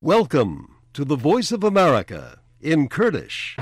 Welcome to the Voice of America in Kurdish.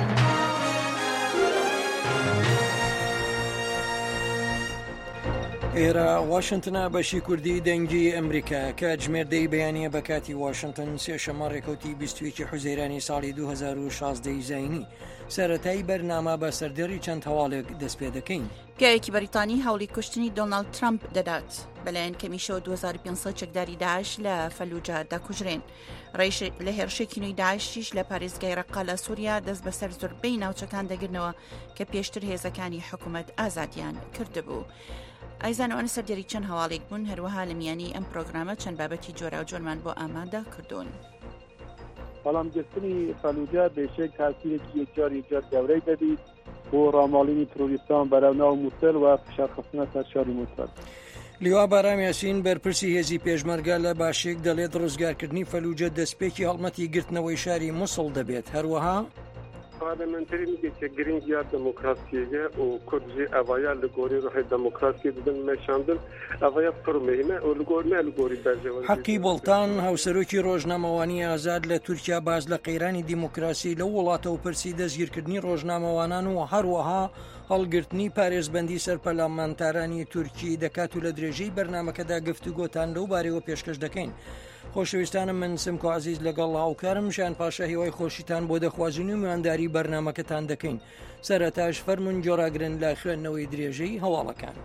ئێرە واشنتنە بەشی کوردی دەنگی ئەمریکا کاتژمێردەی بەیانیە بە کاتی واشنتن سێشەمە ڕێکەوتی 21 حوزەیرانی ساڵی 2016 زاینی سەرەتایی بەرنامە بە سەردێڕی چەند هەواڵێک دەست پێ دەکەین. پیاوێکی بەریتانی هەوڵی کوشتنی دۆناڵد ترامپ دەدات بەلایەن کەمیشەوە 2500 چەکداری داعش لە فەلوجە دەکوژرێن. لە هێرشێکی نوێی داعشیش لە پارێزگای ڕەقا لە سووریا دەست بەسەر زۆربەی ناوچەکان دەگرنەوە کە پێشتر هێزەکانی حکوومەت ئازادیان کردبوو. ئایزانەوەنە سەردێری چەند هەواڵێک بوون، هەروەها لە میانی ئەم پرۆگرامە چەند بابەتی جۆرا و جۆرمان بۆ ئامادە کردوون. بەڵامگرتنی فەلوجە بێشێک تاثیرێکی یەکجار گەورەی دەبیت بۆ ڕاماڵینی تۆریستان بەرەوناو مووسڵ و فشارخستنە سەر شاری مووسڵ. لیوا بارام یاسین بەرپرسی هێزی پێشمەرگە لە باشێک دەڵێت ڕزگارکردنی فەلوجە دەستپێکی هەڵمەتی گرتنەوەی شاری مووسڵ دەبێت. هەروەها پارلمانتری میگه که گرینگیا دموکراسیه و کردجی اوایا لگوری روح دموکراسی دادن میشاندن اوایا پرمهمه و لگور نه لگوری برجوان. حەقی بڵتان هاوسەرۆکی ڕۆژنامەوانی ئازاد لە تورکیا باز لە قەیرانی دیموکراسی لە وڵاتەوە پرسی دەستگیرکردنی ڕۆژنامەوانان و هەروەها هەڵگرتنی پارێزبەندی سەر پەرلەمانتارانی تورکی دەکات و لە درێژەی بەرنامەکەدا گفتوگۆتان لەو بارەوە پێشکەش دەکەین. خۆشەویستانم، من سمکۆ عزیز لەگەڵ هاوکارم شان پاشا هیوای خۆشیتان بۆ دەخوازین و میوانداری بەرنامەکەتان دەکەین. سەرەتاش فەرمون جۆراگرن لە خوێندنەوەی درێژەی هەواڵەکان.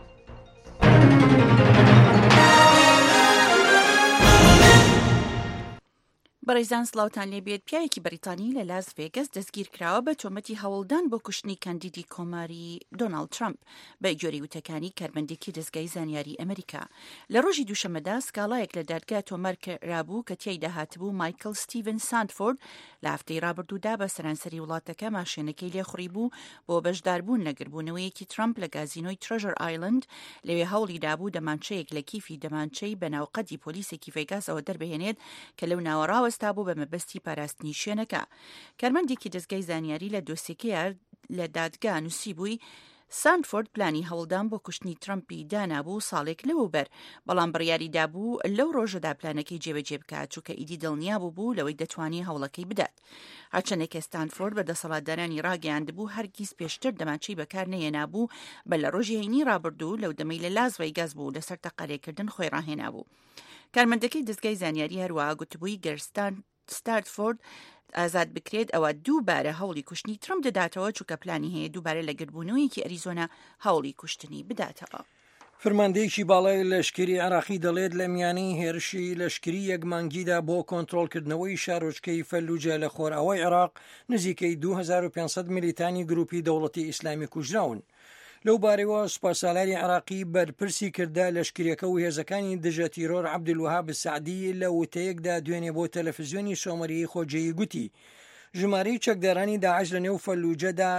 بەڕێزان سڵاوتان لێبێت. پیاوێکی بەریتانی لە لاس ڤێگەس دەستگیر کراوە بە تۆمەتی هەوڵدان بۆ کوشتنی کاندیدی کۆماری دۆناڵد ترامپ بە جۆری وتەکانی کارمەندێکی دەستگای زانیاری ئەمریکا. لە ڕۆژی دووشەمەدا سکاڵایەک لە دادگا تۆمەر رابوو کە تیایدا هاتبوو مایکل ستیڤن ساندفۆرد لە هەفتەی ڕابردوودا بە سەرانسەری وڵاتەکە ماشێنەکەی لێخوڕی بوو بۆ بەشداربوون لە گربوونەوەیەکی ترامپ لە گازینۆی ترەژەر ئایلند لەوێ هەوڵی دابوو دەمانچەیەک لە کیفی دەمانچەی بەناوقەدی پۆلیسێکی ڤێگاسەوە دەربهێنێت کە لەو ناوەڕاوە تا بوو بە مەبەستی پاراستنی شوێنەکە. کارمەندێکی دەستگای زانیاری لە دۆسیەکەیە لە دادگا نووسی بووی ساندفۆرد پلانی هەوڵدان بۆ کوشتنی ترامپی دانابوو ساڵێک لەوەبەر، بەڵام بڕیاری دابوو لەو ڕۆژەدا پلانەکەی جێبەجێ بکات چووکە ئیدی دڵنیا بوو لەوەی دەتوانی هەوڵەکەی بدات. هەرچەندێک ساندفۆرد بە دەسەڵاتدارانی ڕاگەیاندبوو هەرگیز پێشتر دەمانچەی بەکار نەهێنابوو، بە لە ڕۆژی هەینی ڕابردوو لەو دەمەی لە لاس ڤێگاس بوو لەسەر تەقالێکردن خۆی ڕاهێنابوو. کارمەندەکەی دەستگای زانیاری هەروەها گوتبووی گەرستان ستارتفۆرد ئازاد بکرێت ئەوە دووبارە هەوڵی کوشتنی ترامپ دەداتەوە چووکە پلانی هەیە دووبارە لە گربوونەوەیەکی ئەریزۆنا هەوڵی کوشتنی بداتەوە. فرماندەیەکی باڵای لەشکری عراقی دەڵێت لە میانەی هێرشی لەشکری یەک مانگیدا بۆ کۆنتڕۆڵکردنەوەی شارۆچکەی فەلوجە لە خۆرئاوای عێراق نزیکەی 2500 میلیتانی گروپی دەوڵەتی ئیسلامی کوژراون. لەو بارەوە سوپاسالاری عراقی بەرپرسی کردا لەشکریەکە و هێزەکانی دژە تیرۆر عەبدولوهاب سعدی لە وتەیەکدا دوێنێ بۆ تەلەڤیزیۆنی سۆمەریی خۆجێیی گوتی ژمارەی چەکدارانی داعش لە نێو فەلوجەدا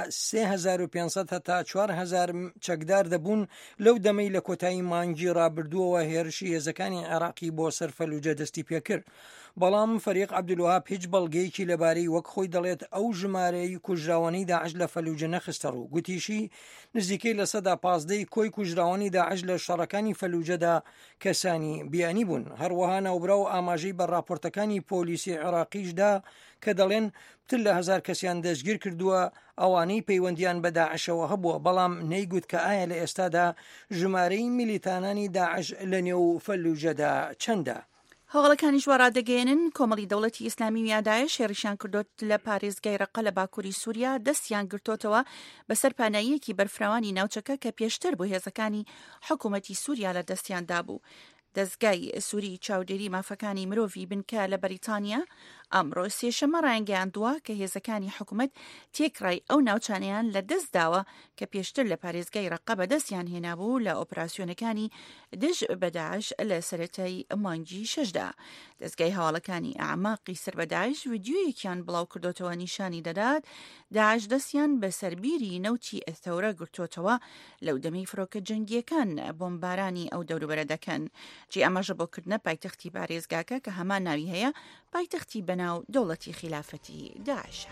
3500 هەتا 4000 چەکدار دەبوون لەو دەمەی لە کۆتایی مانگی ڕابردووەوە هێرشی هێزەکانی عراقی بۆ سەر فەلوجە دەستی پێکرد. بەڵام فەریق عەبدولوهاب هیچ بەڵگەیەکی لەبارەی وەک خۆی دەڵێت ئەو ژمارەی کوژراوانی داعش لە فەلوجە نەخستە ڕوو. گوتیشی نزیکەی لە 15% کۆی کوژراوانی داعش لە شەڕەکانی فەلوجەدا کەسانی بیانی بوون. هەروەها ناوبرا و ئاماژەی بە راپۆرتەکانی پۆلیسی عێراقیشدا کە دەڵێن تر لە 1000 کەسیان دەستگیر کردووە ئەوانەی پەیوەندیان بە داعشەوە هەبووە، بەڵام نەیگوت کە ئایا لە ئێستادا ژمارەی میلیتانانی داعش لە نێو فەلوجەدا چەندە. هەواڵەکانی ڕادەگەێنن کۆمەڵی دەوڵەتی ئیسلامی میادایش هێرشیان کردوت لە پارێزگای ڕەقە لە باکووری سووریا دەستیان گرتوتەوە بەسەر پاناییەکی بەرفراوانی ناوچەکە کە پێشتر بۆ هێزەکانی حکوومەتی سووریا لە دەستیاندا بوو. دەستگای سووری چاودێری مافەکانی مرۆڤی بنکە لە بەریتانیا ئەمڕۆ سێشەمە ڕایانگەیاندووە کە هێزەکانی حکوومەت تێکڕای ئەو ناوچانیان لە دەست داوە کە پێشتر لە پارێزگای ڕەقە بەدەستیان هێنابوو لە ئۆپراسیۆنەکانی دژ بە داعش لە سەرەتای مانگی 6دا. دەستگای هەواڵەکانی ئەعماقی سەر بە داعش ڤیدیۆیەکیان بڵاو کردوتەوە نیشانی دەدات داعش دەستیان بە سەربیری نەوتی ئەثەورە گرتوتەوە لەو دەمەی فڕۆکە جەنگیەکان بۆمبارانی ئەو دەوروبەرە دەکەن. جێ ئەمەژە بۆکردنە پایتەختی پارێزگاکە کە هەمان ناوی هەیە پایتەختی بەناو دەوڵەتی خلافەتی داعشە.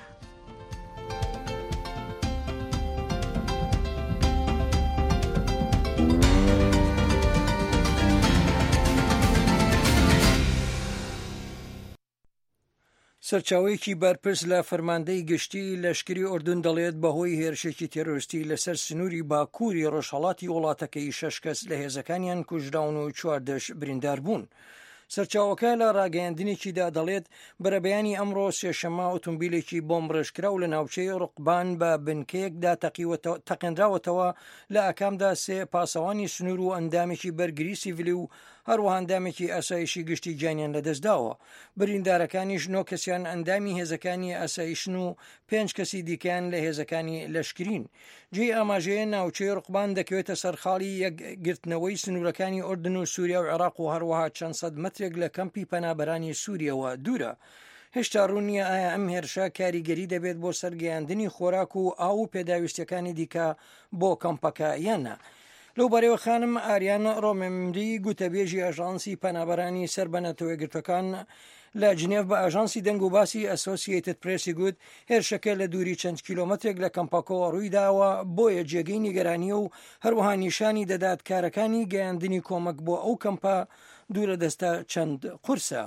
سەرچاوەیەکی بارپرس لە فەرماندەی گشتی لەشکری ئوردون دەڵێت بەهۆی هێرشێکی تێرۆریستی لەسەر سنووری باکووری ڕۆژهەڵاتی وڵاتەکەی 6 کەس لە هێزەکانیان کوژراون و 14 بریندار بوون. سەرچاوەکە لە ڕاگەیاندنێکیدا دەڵێت بەرەبەیانی ئەمڕۆ سێشەممە ئۆتۆمبیلێکی بۆمب ڕێژکراو لە ناوچەی ڕقبان بە بنکەیەکدا تەقێنراوەتەوە لە ئاکامدا 3 پاسەوانی سنوور و ئەندامێکی بەرگری سیڤیلی و هەروەها ئەندامێکی ئاسایشی گشتی گیانیان لەدەستداوە. بریندارەکانیش 9 کەسیان ئەندامی هێزەکانی ئاسایشن و 5 کەسی دیکەیان لە هێزەکانی لەشکرین. جێی ئاماژەیە ناوچەی ڕقبان دەکەوێتە سەرخاڵی یەکگرتنەوەی سنوورەکانی ئوردن و سووریا و عێراق و هەروەها چەند سەد مەترێک لە کەمپی پەنابەرانی سووریەوە دوورە. هێشتا ڕوونیە ئایا ئەم هێرشە کاریگەری دەبێت بۆ سەرگەیاندنی خۆراک و ئاو و پێداویستەکانی دیکە بۆ کەمپەکە یانە. لەو بارەوە خانم ئاریان ڕۆمەمری گوتەبێژی ئاژانسی پەنابەرانی سەربەنەتەوە گرتوەکان لە جنێڤ بە ئاژانسی دەنگ و باسی ئەسۆسیێتد پرێسی گوت هێرشەکە لە دووری چەند کیلۆمەترێک لە کەمپەکەوە ڕوویداوە بۆیە جێگەی نیگەرانیە و هەروەها نیشانی دەدات کارەکانی گەیاندنی کۆمەک بۆ ئەو کەمپە دوورە دەستە چەند قورسە.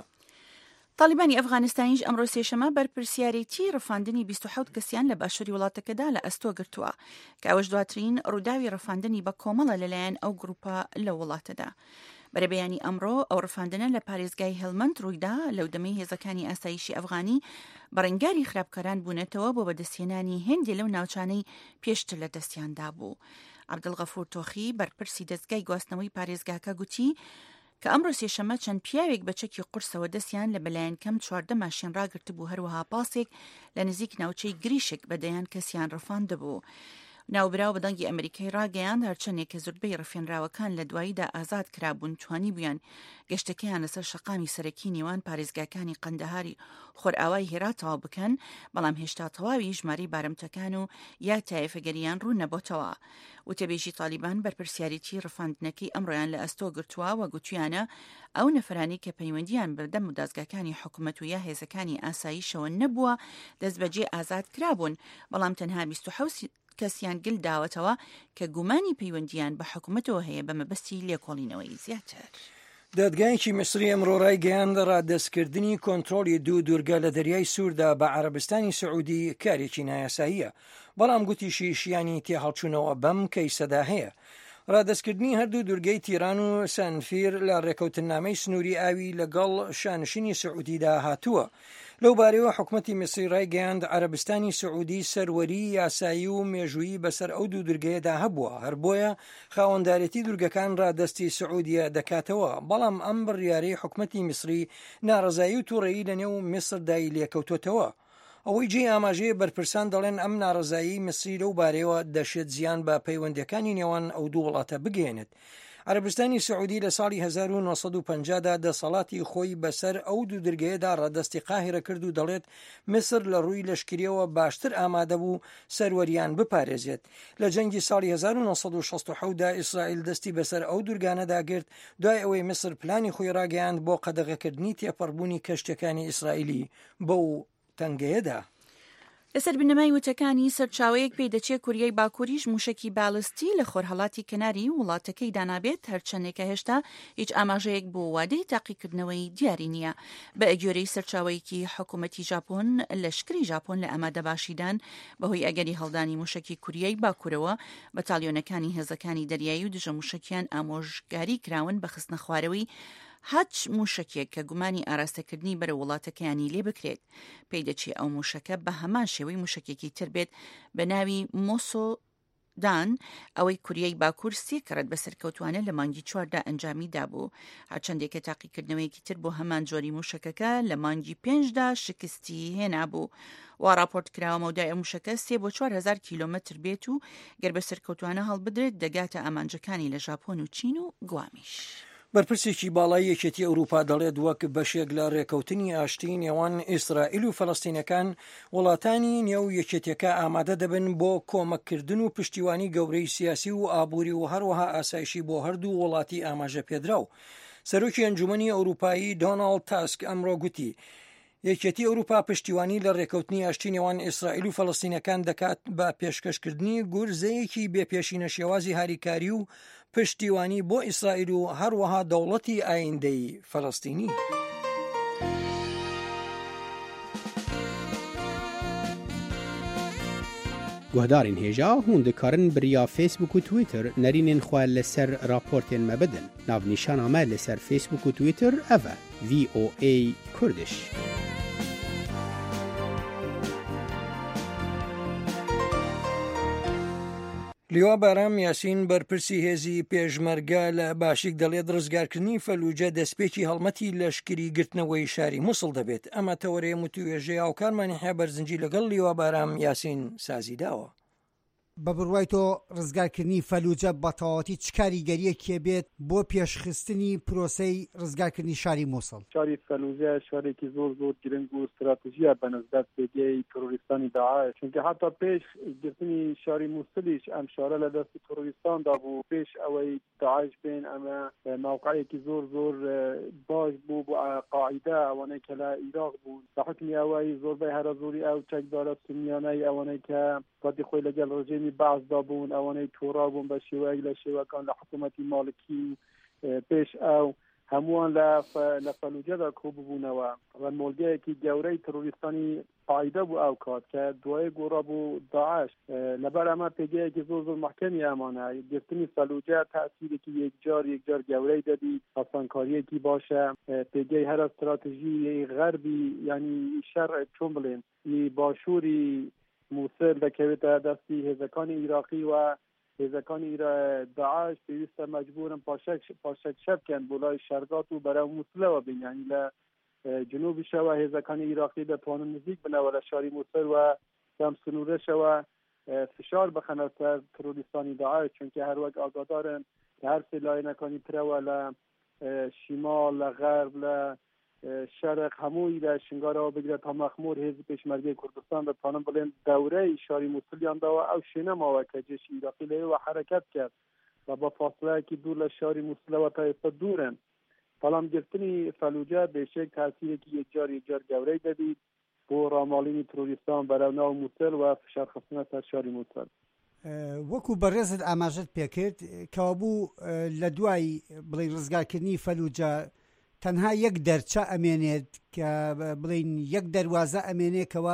طالبانی ئەفغانستانیش ئەمڕۆ سێشەمە بەرپرسیارەتی ڕفاندنی 27 کەسیان لە باشووری وڵاتەکەدا لە ئەستۆ گرتووە کە ئەوەش دواترین ڕووداوی ڕفاندنی بە کۆمەڵە لەلایەن ئەو گروپە لە وڵاتەدا. بەرەبەیانی ئەمڕۆ ئەو ڕفاندنە لە پارێزگای هێڵمەند ڕوویدا لەو دەمەی هێزەکانی ئاسایشی ئەفغانی بەڕێنگاری خراپکاران بوونێتەوە بۆ بەدەستهێنانی هێندی لەو ناوچانەی پێشتر لە دەستیاندا بوو. عەبدڵغەفور تۆخی بەرپرسی دەستگای گواستنەوەی پارێزگاکە گوتی کە ئەمڕۆ سێشەمە چەند پیاوێک بە چەکی قورسەوە دەستیان لە بەلایەنکەم 14 ماشین ڕاگرت بوو هەروەها پاسێک لە نزیک ناوچەی گریشک بەدەیان کەسیان ڕفاندەبوو. ناوبراو بەدەنگی ئەمریکای ڕاگەیان هەرچەندێک کە زۆربەی ڕفێنراوەکان لە دواییدا ئازاد کرابوون توانی بوویان گەشتەکەیان لەسەر شەقامی سەرەکی نێوان پارێزگاکانی قەندەهاری خۆرئاوای هێراتەوە بکەن بەڵام هێشتا تەواوی ژمارەی بارەمتەکان و یا تایەفەگەریان ڕوو نەبۆتەوە. وتەبێژی طالیبان بەرپرسیارەتی ڕفاندنەکەی ئەمڕۆیان لە ئەستۆ گرتووە و گوتویانە ئەو نەفرانی کە پەیوەندیان بەردەم و دازگاکانی حکوومەت و یا هێزەکانی ئاساییشەوە نەبووە دەست بەجێ ئازاد کرابوون بەڵام تەنها 27 کەسیان گل داوەتەوە کە گومانی پەیوەندیان بە حکوومەتەوە هەیە بە مەبەستی لێکۆڵینەوەی زیاتر. دادگایکی میسری ئەمڕۆ ڕایگەیاند ڕادەستکردنی کۆنتڕۆلی دوورگە لە دەریای سووردا بە عەرەبستانی سەعودی کارێکی نایاساییە بەڵام گوتیشی شیانی تێهەڵچوونەوە بەم کەیسەدا هەیە. ڕادەستکردنی هەردوو دوورگەی تیران و سەنفیر لە ڕێکەوتنامەی سنووری ئاوی لەگەڵ شانشینی سەعودیدا هاتووە. لەو بارەوە حکوومەتی میسری ڕایگەیاند عەرەبستانی سەعودی سەروەری یاسایی و مێژوویی بەسەر ئەو دوو دوورگەیەدا هەبووە هەر بۆیە خاوەندارەتی دوورگەکان ڕادەستی سەعودیە دەکاتەوە بەڵام ئەم بڕیارەی حکوومەتی میسری ناڕەزایی و تووڕەیی لەنێو میسردای لێکەوتوتەوە. ئەوەی جێ ئاماژەیە بەرپرسان دەڵێن ئەم ناڕەزایی میسری لەو بارەوە دەشێت زیان بە پەیوەندیەکانی نێوان ئەو دوو وڵاتە بگەێنێت. عەرەبستانی سەعودی لە ساڵی 1950دا دەسەڵاتی خۆی بەسەر ئەو دوو دوورگەیەدا ڕادەستی قاهرە کرد و دەڵێت میسر لە ڕووی لەشکریەوە باشتر ئامادە بوو سەروەریان بپارێزێت. لە جەنگی ساڵی 1960دا ئیسرائیل دەستی بەسەر ئەو دوورگانەدا گرت دوای ئەوەی میسر پلانی خۆی ڕاگەیاند بۆ قەدەغەکردنی تێپەڕبوونی کەشتەکانی ئیسرائیلی بەو تەنگەیەدا. لەسەر بنەمای وتەکانی سەرچاوەیەک پێی دەچێت کوریای باکووریش موشکی باڵستی لە خۆرهەڵاتی کەناری وڵاتەکەی دانابێت هەرچەندێکە هێشتا هیچ ئاماژەیەک بۆ وادەی تاقیکردنەوەی دیاری نییە. بە ئەگوێرەی سەرچاوەیەکی حکوومەتی ژاپۆن لەشکری ژاپۆن لە ئەمادەباشیدان بەهۆی ئەگەری هەڵدانی موشکی کوریای باکوورەوە بەتالیۆنەکانی هێزەکانی دەریایی و دژە موشکیان ئامۆژگاری کراون بە خستنە خوارەوەی هەچ موشکێک کە گومانی ئاراستەکردنی بەرە وڵاتەکەیانی لێ بکرێت. پێی دەچێت ئەو موشکە بە هەمان شێوەی موشکێکی تر بێت بە ناوی مۆسۆدان ئەوەی کوریای باکوور 3 کەڕەت بەسەرکەوتوانە لە مانگی 4دا ئەنجامی دابوو. هەرچەندێکە تاقیکردنەوەیەکی تر بۆ هەمان جۆری موشکەکە لە مانگی 5دا شکستی هێنابوو. وا راپۆرت کراوە مەودای ئەم موشکە 3 بۆ 4,000 کیلۆمەتر بێت و گەر بەسەرکەوتوانە هەڵبدرێت دەگاتە ئامانجەکانی لە ژاپۆن و چین و گوامیش. بەرپرسێکی باڵای یەکێتی ئەوروپا دەڵێت وەک بەشێک لە ڕێکەوتنی ئاشتی نێوان ئیسرائیل و فەڵەستینەکان وڵاتانی نێو یەکێتیەکە ئامادە دەبن بۆ کۆمەککردن و پشتیوانی گەورەی سیاسی و ئابووری و هەروەها ئاسایشی بۆ هەردوو وڵاتی ئاماژە پێدراو. سەرۆکی ئەنجومەنی ئەوروپایی دۆناڵد تاسک ئەمڕۆ گوتی یەکێتی ئەوروپا پشتیوانی لە ڕێکەوتنی ئاشتی نێوان ئیسرائیل و فەڵەستینەکان دەکات بە پێشکەشکردنی گورزەیەکی بێپێشینە شێوازی هاریکاری و پشتیوانی بۆ ئیسرائیل و هەروەها دەوڵەتی ئایندەی فەڵەستینی. گهدارین هیجا هون دکارن بریا فیسبوک و تویتر نرینین خواه لسر راپورتین مبدن. ناو نیشان آمد لسر فیسبوک و تویتر اوه VOA کردش. لیوا بارام یاسین بەرپرسی هێزی پێشمەرگە لە باشیک دەڵێت ڕزگارکردنی فەلوجە دەستپێکی هەڵمەتی لەشکری گرتنەوەی شاری مووسڵ دەبێت. ئەمە تەوەرەیە متوێژەی هاوکارمانی هەیە بەرزنجی لەگەڵ لیوا بارام یاسین سازی داوە. بە بڕوای تۆ ڕزگارکردنی فەلوجە بە تەواوەتی چ کاریگەریەکێ بێت بۆ پێشخستنی پرۆسەی ڕزگارکردنی شاری مووسڵ؟ شاری فەلوجە شارێکی زۆر گرنگ و استراتیژیە بەنسبەت پێگەی تۆریستانی داعش، چونکە حتا پێش گرتنی شاری مووسڵیش ئەم شارە لە دەستی تۆریستاندا بوو. پێش ئەوەی داعش بێن ئەمە موقعێکی زۆر باش بوو بۆ قاعیدە ئەوانەی کە لە عێراق بوو بە حکمی ئەوەی زۆربەی هەرەزۆری ئەو چەکدارە سنیانەی ئەوانەی کە پاتی خۆی لەگەڵ ڕژێمی بەعزدا بوون، ئەوانەی تووڕا بوون بە شێوەیەک لە شێوەکان لە حکوومەتی ماڵکی پێش ئەو هەمووان لە فەلوجەدا کۆبوونەوە و مۆلگەیەکی گەورەی تۆریستانی قاعیدە بوو ئەو کات کە دوای گۆڕا بوو داعش. لەبەر ئەمە پێگەیەکی زۆر محکەمی ئەمانە گرتنی فەلوجە تاثیرێکی یەکجار گەورەی دەدی، هەسەنکاریەکی باشە پێگەی هەر استراتیژی غەربی یعنی شەرع چۆن بڵێن باشووری مووسڵ دەکەوێتە دەستی هێزەکانی عێراقی و هێزەکانی داعش پێویستە مەجبورن پاشەک شەبکەن بۆ لای شەرگات و بەرەو مووسڵەوە بین، یعنی لە جنوبیشەوە هێزەکانی عێراقی دەتوانن نزیک بنەوە لە شاری مووسڵ و لەم سنوورەشەوە فشار بخەنە سەر تۆریستانی داعش، چونکە هەروەک ئاگادارن کە هەر سێ لایەنەکانی ترەوە لە شیمال لە غەرب لە شەرق هەمووی لە شنگارەوە بگرێت تا مەخمور هێزی پێشمەرگەی کوردستان دەتوانن بڵێن دەورەی شاری مووسڵیانداوە ئەو شوێنە ماوە کە جێشی عێراقی لەوێوە حرەکەت کرد و بە فاصلەیەکی دوور لە شاری مووسڵەوە تا ئێستا دوورن. بەڵام گرتنی فەلوجە بێشێک تاثیرێکی یەکجار گەورەی دەبێت بۆ ڕاماڵینی تۆریستان بەرەو ناو مووسڵ و فشارخستنە سەر شاری مووسڵ. وەکو بەڕێزت ئاماژەت پێکرد کەوا بوو لە دوای بڵێ ڕزگارکردنی فەلوجە تەنها یەک دەرچە ئەمێنێت کە بڵین یەک دەروازە ئەمێنێکەوە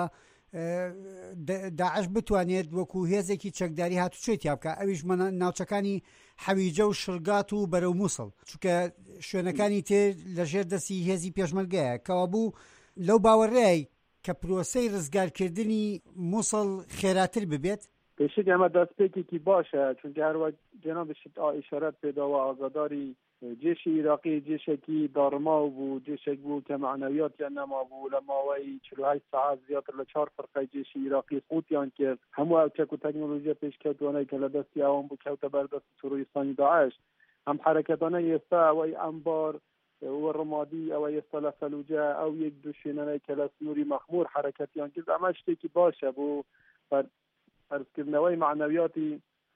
داعش بتوانێت وەکو هێزێکی چەکداری هاتوچێتیا بکە، ئەویش ناوچەکانی حەویجە و شڵگات و بەرەو مووسڵ، چونکە شوێنەکانی تێ لەژێر دەستی هێزی پێشمەرگەیە کەوا بوو لەو باوەڕێی کە پرۆسەی ڕزگارکردنی مووسڵ خێراتر ببێت. پێشێک ئەمە دەستپێکێکی باشە، چونکە هەروەک جەنابشت ئیشارەت پێداوە ئاگاداری جێشی عێراقی جێشێکی داڕماو بوو، جێشێک بوو کە معنەویاتیان نەما بوو لە ماوەی 48 ساعات زیاتر لە 4 فەرقەی جێشی عێراقی سقووتیان کرد. هەموو ئەو چەک و تەکنۆلۆژیە پێشکەوتوانەی کە لە دەستی ئەوان بوو کەوتە بەردەست تۆریستانی داعش. ئەم حرەکەتانە ئێستا ئەوەی ئەمبار و ڕمادی ئەوە ئێستا لە فەلوجە ئەو یەک دوو شوێنەی کە لە سنووری مەخمور حرەکەتیان کرد، ئەمە شتێکی باشە بۆ پەرزکردنەوەی معنەویاتی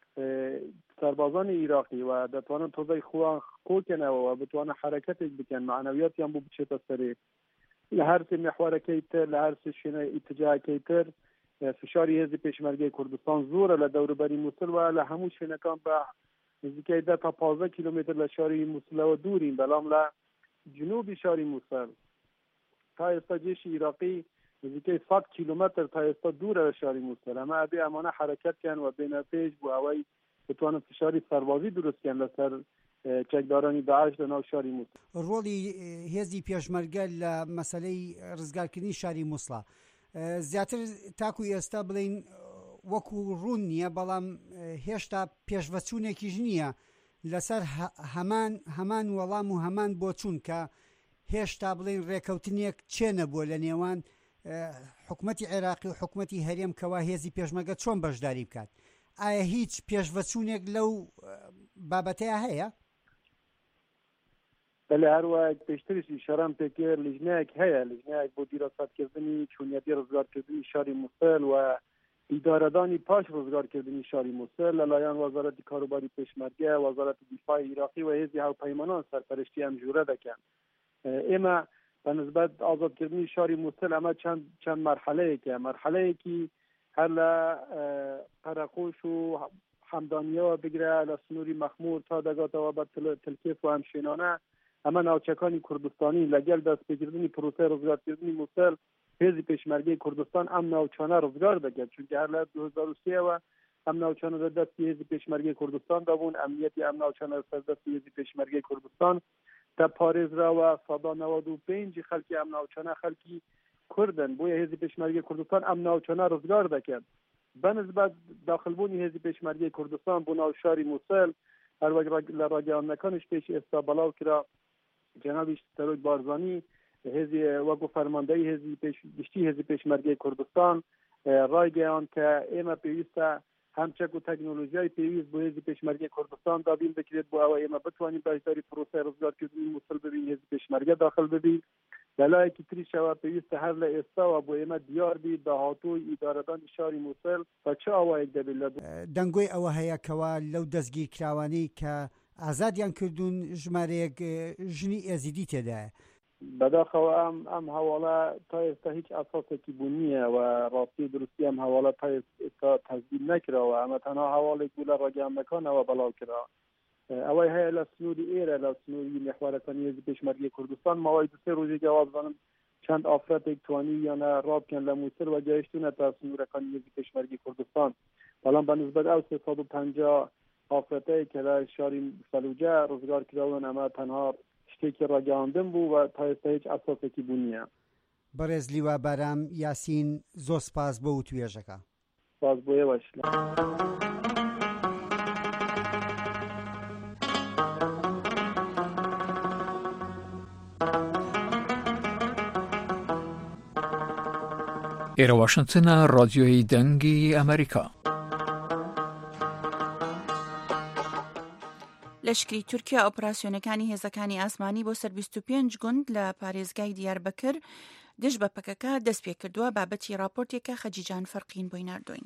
سربازانی عێراقی و دەتوانن تۆزەی خۆیان کۆکەنەوە و بتوانن حرەکەتێک بکەن معنەویاتیان بۆ بچێتە سەرێ. لە هەر سێ مێحوارەکەی تر لە هەر سێ شوێنە ئیتجاهەکەی تر فشاری هێزی پێشمەرگەی کوردستان زۆرە لە دەوروبەری مووسڵ و لە هەموو شوێنەکان بە نزیکەی 10 تا 15 کیلومتر لە شاری مووسڵەوە دوورین، بەڵام لە جنوبی شاری مووسڵ تا ئێستا جێشی عێراقی نزیکەی 100 کیلومتر تا ئێستا دوورە لە شاری مووسڵ. ئەمە ئەبێ ئەمانە حرەکەتکەن و بێنە پێش بۆ ئەوەی بتوانن فشاری سەربازی دروستکەن لەسەر چەکدارانی داعش لە ناو شاری مووسڵ. ڕۆڵی هێزی پێشمەرگە لە مەسەلەی ڕزگارکردنی شاری مووسڵە زیاتر تاکو ئێستا بڵین وەکو ڕوون نییە، بەڵام هێشتا پێشڤەچوونێکیش نییە لەسەر هەمان وەڵام و هەمان بۆچوون کە هێشتا بڵین ڕێکەوتنێک چێنە بۆ لە نێوان حکوومەتی عێراقی و حکوومەتی هەرێم کەوا هێزی پێشمەرگە چۆن بەشداری بکات. ئایا هیچ پێشڤەچوونێک لەو بابەتەیە هەیە؟ بەڵێ هەروەک پێشتریشی شەرم پێکرد لیژنەیەک هەیە، لیژنەیەک بۆ دیراسەتکردنی چوونەتی ڕزگارکردنی شاری مووسڵ و ئیدارەدانی پاش ڕزگارکردنی شاری مووسڵ لەلایەن وەزارەتی کاروباری پێشمەرگە، وەزارەتی دیفاعی عێراقی و هێزی هاوپەیمانان سەرپەرشتی ئەم ژوورە دەکەن. ئێمە بەنسبەت ئازادکردنی شاری مووسڵ ئەمە چەند مەرحەلەیەکە، مەرحەلەیەکی هەر لە قەرەقوش و حەمدانیەوە بگرە لە سنووری مەخمور تا دەگاتەوە بە تلکێف و ئەم شوێنانە، ئەمە ناوچەکانی کوردستانی لەگەڵ دەستپێکردنی پرۆسەی ڕزگارکردنی مووسڵ حزب پشمرگه کردستان ام ناوچانه روزگار دکرد، چون که هر لحظه 2003 و ام ناوچانه در دست حزب پشمرگه کردستان دابون، امنیت ام ناوچانه در دست حزب پشمرگه کردستان تا پاریز را و سادا 95 خلکی ام ناوچانه خلکی کردن، بوی حزب پشمرگه کردستان ام ناوچانه روزگار دکرد. بنسبت داخل بونی حزب پشمرگه کردستان بنا شاری موصل هر وقت لراجعان نکنش پیش استابلاو کرا جناب سروج بارزانی حزب وقو فرماندهی حزب پشمرگه کردستان رای گیان که ایما پیوسته همچک و تکنولوژی پیوست با حزب پشمرگه کردستان دابین بکرد با او ایما بتوانیم بایداری پروسه روزگار کردنی موصل ببین حزب پشمرگه داخل ببین دلای که تری شوا پیوست هر لئستا و با ایما دیار بید دهاتوی ادارهدان شاری موصل و چه اوایک دبیلد دنگوی او هیا کوا لو دزگیر کراوانی که آزادیان کردون ژمارەیەک ژنی ئێزیدی تێدایە بەداخەوە ئەم هەواڵە تا ئێستا هیچ ئاساسێکی بوو نییە و ڕاستی دروستی ئەم هەواڵە تا ئێستا تەزدید نەکراوە ئەمە تەنها هەواڵێک بوو لە ڕاگەیاندنەکانەوە بەڵاو کرا ئەوەی هەیە لە سنووری ئێرە لە سنووری میحوارەکانی حزب پێشمەرگەی کوردستان ماوەی دو سێ ڕۆژێک وازانم چەند ئافرەتێک توانی یانە ڕابکەن لە مووسڵ و گەیشتونە تا سنوورەکانی حزب پێشمەرگەی کوردستان بەڵام بەنسبەت ئەو 350 ئافرەتەیە کە لە شاری فەلوجە ڕزگار کراون ئەمە تەنها شتێکی ڕاگەاندن بوو و تا ئێستا هیچ ئاساسێکی بوو نییە. بەڕێز لیوا بارام یاسین زۆر سپاس بۆ وتوێژەکە. سپاس بۆ ئێوەش. ئێرە واشنگتنە ڕادیۆی دەنگی ئەمریکا. لەشکری تورکیا ئۆپراسیۆنەکانی هێزەکانی ئاسمانی بۆ سەر 25 گوند لە پارێزگای دیاربەکر دژ بە پەکەکە دەست پێ کردووە بابەتی راپۆرتێکە خەجیجان فەرقین بۆی ناردوین.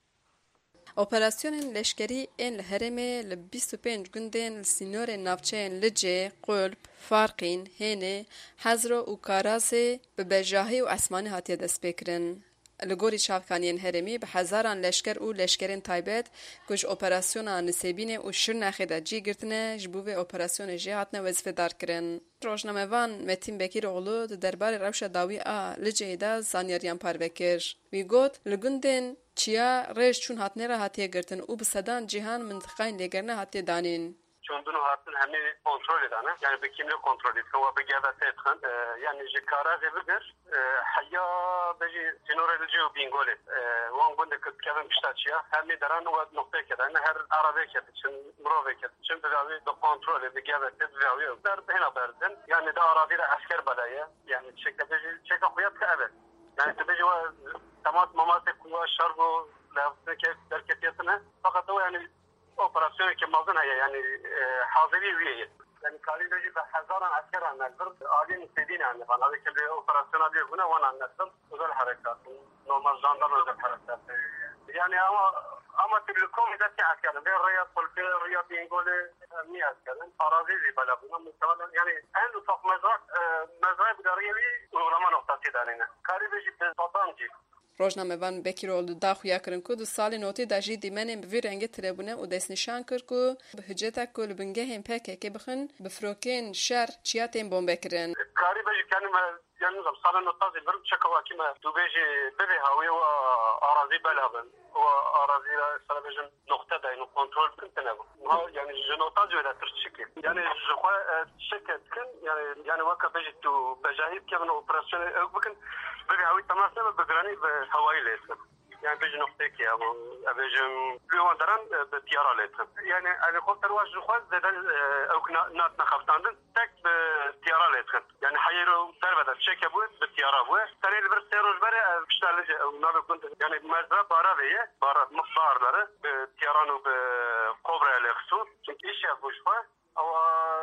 ئۆپەراسیۆنên leşkerî ên li Herêmê li 25 gundên li sînorên navçeyên Licê, Qulp, Farqîn, Hênê, Hezro û Karazê bi bejahî û esmanî hatiye destpêkirin. Li gorî çavkaniyên Herêmî bi hezaran leşker û leşkerên taybet ku ji operasyona Nisêbînê û Şirnexê de cî girtine ji bo vê operasyonê jê hatine wezîfedarkirin. Rojnamevan Metin Bekîroğlu di derbarê rewşa dawî a Liceyê de zanyariyan parve kir. Wî got li gundên Çiya rêj çûn hatine re hatiye girtin û bi sedan cîhan mintiqayên lêgerine hatiye danîn. Çondunu hatin hemî kontrol edane yani bi kimlik kontrol etkin ve bi gevete etkin yani ji karazê bigir heya bejî sînorê Licê û Bîngolê wan gundê kevin pişta Çiya hemî deran we nokteyeke de her arabêke diçin mirovêke diçin bi davî bi kontrolê bi gevete bi davî der hêna berdin yani de arazî re esker belaye yani çeka bejî çeka xuyat ke evet yani tu bejî we temat mamatê ku we şer bû levdeke derketiyetine fakat o yani operasyonu ki mazın heye yani hazırı üyeyi. Yani kalibreci ve hezaran asker anlattır. Alin istediğini anlattır. Abi ki bir operasyona bir buna van anlattır. Özel harekat. Normal jandarma özel harekat. Yani ama türlü komidaki askerin. Bir Riyad Polpi, Riyad Bingoli niye askerin? Arazi zibala buna muhtemelen. Yani en ufak mezrab gariyevi uğrama noktası danine. Kalibreci bir satancı. Rojnamevan Bekîroğlu daxuya kirin ku di salê notê de jî dîmenên bi vî rengê tirebûne û destnîşan kir ku bi hiceta ku li bingehên PKK bixin bi firokên şer çiya tên bombekirin. Karî bejî kenime yanım salê notazê bir çekawakî me tu bêjî bibê hawî û arazî belabin û arazî re sana bêjin nokte dayîn û kontrol bikin tune bû. Yani ji notazê wê de tir çikî. Yani ji xwe çeke dikin yani weke bêjî tu bejahî bikevin operasyonê ew bikin bibê hawî temas nebe bi giranî bi hewayî lê dikin. Yani bêjî nokteyekê ya bêjin lêwan deran bi tiyara lê dikin. Yani helîkopter wa ji xwe zêde ew natine xeftandin tek bi tiyara lê dikin. Yani heyîr û derbede çeke bû bi tiyara bû. Tenê li bir sê roj berê pişta Licê ew navê gund yani mezra baravê ye baharları bi tiyaran û bi kobraya lê xistûn. Çünkü îş ya bû ji xwe ew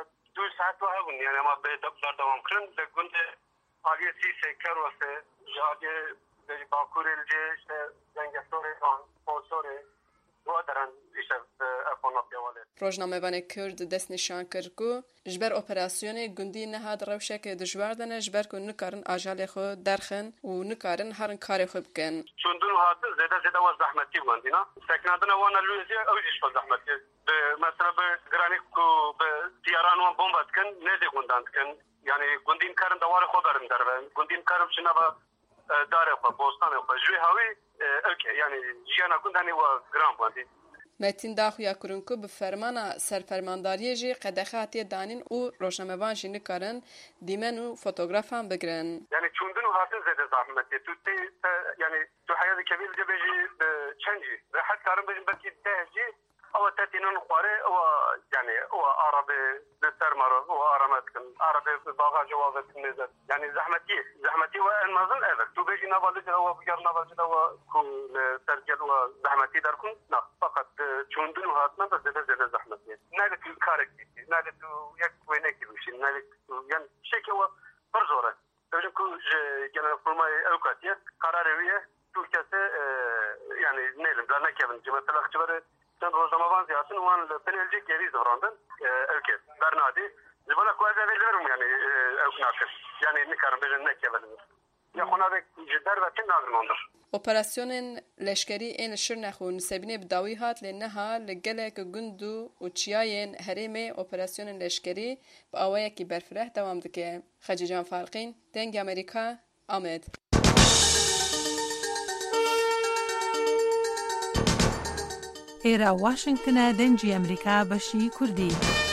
2 saat wa hebûn yani ema berdewam kirin li gundê aliyê Sîsê Kerwesê ji aliyê Bakurê Licê işte Zengesorê Ponsorê wa deran işte efonatya walê. Rojnamevanê Kurd destnîşan kir ku ji ber operasyonê gundî nehat rewşekê dijwar dine ji ber ku nikarin ajalê xwe derxin û nikarin herin karê xwe bikin. Çondun hatin zêde we zehmetî wandîna. Teknadina wan lûzê ew jî xwe zehmetî. Mesela bi giranî ku bi tiyaran wan bomba dikin nêzê gundan dikin. Yani gundîn karin dewarê xwe berin derve. Gundîn karim ji nava داره خو بوستان خو جوی هاوی اوکی یعنی جیانا گوندانی و گرام باندی متین داخویا کرونکو به فرمانا سرفرمانداری جی قدخاتی دانین او روشنموان جی نکارن دیمن و فوتوغرافان بگرن یعنی چوندن و هاتن زده زحمتی تو تی یعنی تو حیات کبیر جبهی چنجی به حد کارم بجن بکی دهجی او تاتينون خواري او يعني او عربي بالترمر او ارامتكن عربي باغا جوازات النزل يعني زحمتي وان ما ظن اذا تو بيجي نافالج او بيار نافالج او كل ترجل وزحمتي دركم لا فقط چوندن هاتنا بس زده زحمتي نالك كاركتي نالك يك وينك وشي نالك يعني شيء هو برزوره بجن كل جنا فرماي اوقاتيه قراريه تو كسه يعني نيل بلا نكمل مثلا اختبار چند روزنامه‌وان زیاتن وان بلژیک گری زهراندن اوکی برنادی زباله کوازه verirəm yani evknaker yani nikaram bejin nekevelim ya xonavek jidder ve kin nazım ondur Operasyonên leşkerî ên li Şirnexê û Nisebînê bi dawî hat lê niha li gelek gund û çiyayên herêmê operasyonên leşkerî bi awayekî berfireh dewam dike. Xececan Farqîn, Dengê Amerîka, Amed. ئێرە واشنگتنە دەنگی ئەمریکا بەشی کوردی.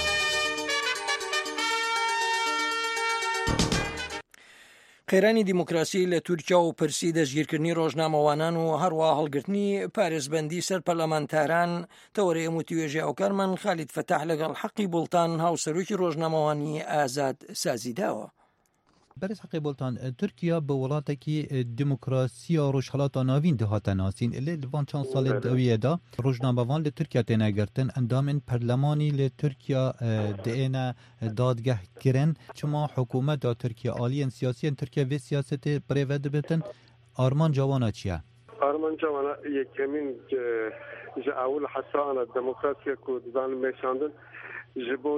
قێرانی دیموکراسی لە تورکیا و پرسی دەستگیرکردنی ڕۆژنامەوانان و هەروە هەڵگرتنی پارێزبەندی سەر پەرلەمانتاران تەوەرەی هەمووتیوێژی ئەوکارمان خالید فەتاح لەگەڵ حەقی بوڵتان هاوسەرۆکی ڕۆژنامەوانی ئازاد سازیداوە. برز حقی بولتان ترکیا به وڵاتێکی دموکراسی ڕۆژهەڵاتە ناوین دهاتە ناسین لێ دوان چەند ساڵێ دەویەدا ڕۆژنامەوان لە تورکیا تێنەگرتن ئەندامên پەرلەمانی لە تورکیا دێنە دادگەهکردن چما حکوومەتا تورکیا ئالیên siyasiyên Tirkiye vê siyasetê birêve dibitin arman cawana çi ye؟ arman cawana yekemîn ji awil heta ana demokrasiya ku dizanin mêşandin ji bo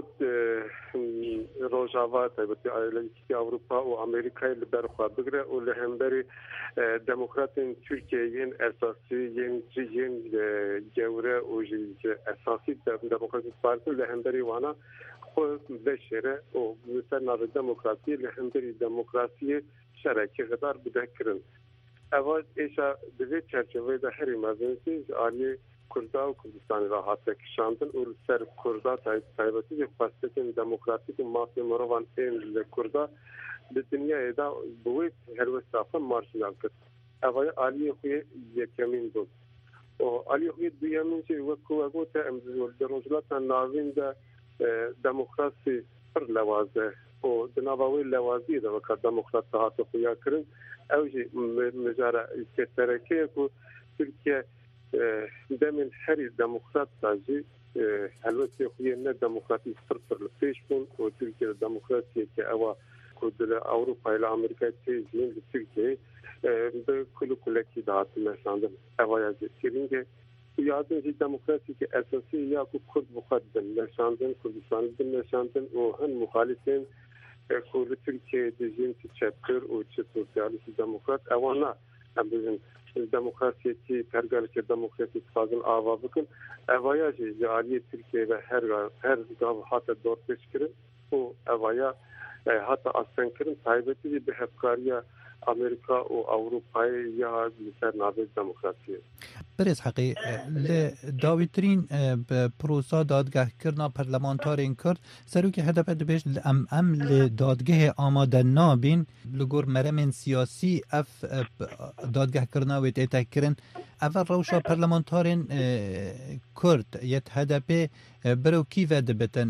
rojava taybetî aileyekî Avrupa û Amerîkayê li ber xwe bigire û li hemberî demokratên Tirkiyeyê yên esasî yên gewre û ji esasî Demokratîk Partî li hemberî wana xwe veşêre û li ser navê demokrasiyê li hemberî demokrasiyê şerekî xedar bidekirin. Eva êşa di vê çerçeveyê de herî mezînî ji aliyê Kurda û Kurdistanê re hate kişandin û li ser Kurda taybetî jî xwestekên demokratîk û mafê mirovan ên li Kurda di dinyayê de bi wê helwesta xwe marjinal kir. Evayê aliyê xwe yekemîn bû. û aliyê xwe duyemîn jî wekû we gote em di rojhilata navîn de demokrasî pir lewaze û di nava wê lewaziyê de weka demokrat hate xuya kirin ew jî mijara terekeyek û Tirkiye demên herî demokrat da jî helwestê xwe ne demokratîk pir li pêş bûn û Tirkiye demokrasiyeke ewa ku di Ewropayê li Amerîkayê tê jîn li Tirkiyeyê bi kulekî de hatin meşandin evaya jî kirîngê yadin jî demokrasiyeke esasî ya ku Kurd bi xwe din meşandin Kurdistanê din meşandin û hin muxalîfên ku li Tirkiyeyê dijîn çi çepkir û çi sosyalîst demokrat ewana em bijin demokrasiyekî pergeleke demokratîk fazil ava bikin evaya jî ji aliyê Tirkiye ve her gav hate dorpêşkirin û evaya hata astenkirin taybetî jî bi hevkariya Amerika û Ewropayê ya li ser navê demokrasiyê. Birêz heqî li dawîtirîn prosa dadgehkirina parlamentarên Kurd serokê HDP dibêj em li dadgehê amade nabîn li gor meremên siyasî ev dadgehkirina wê tê tekirin ev rewşa parlamentarên Kurd yet HDP birêw kî ve dibitin?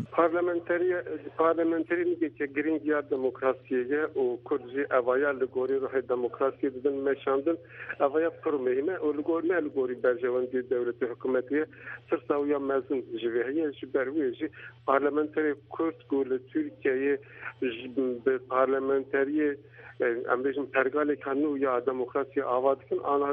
Parlamenterînekê girîng ya demokrasiyê û Kurd jî evaya li gorî rihê demokrasiyê didin meşandin evaya pir mühim e û li gor ne li gorî berjewendî dewletê hikûmetiyê tirsa ya mezin ji vê heye ji ber wê jî parlamenterê Kurd ku li Tirkiyeyê bi parlamenteriyê em bêjin pergaleka nû ya demokrasiya ava dikin ana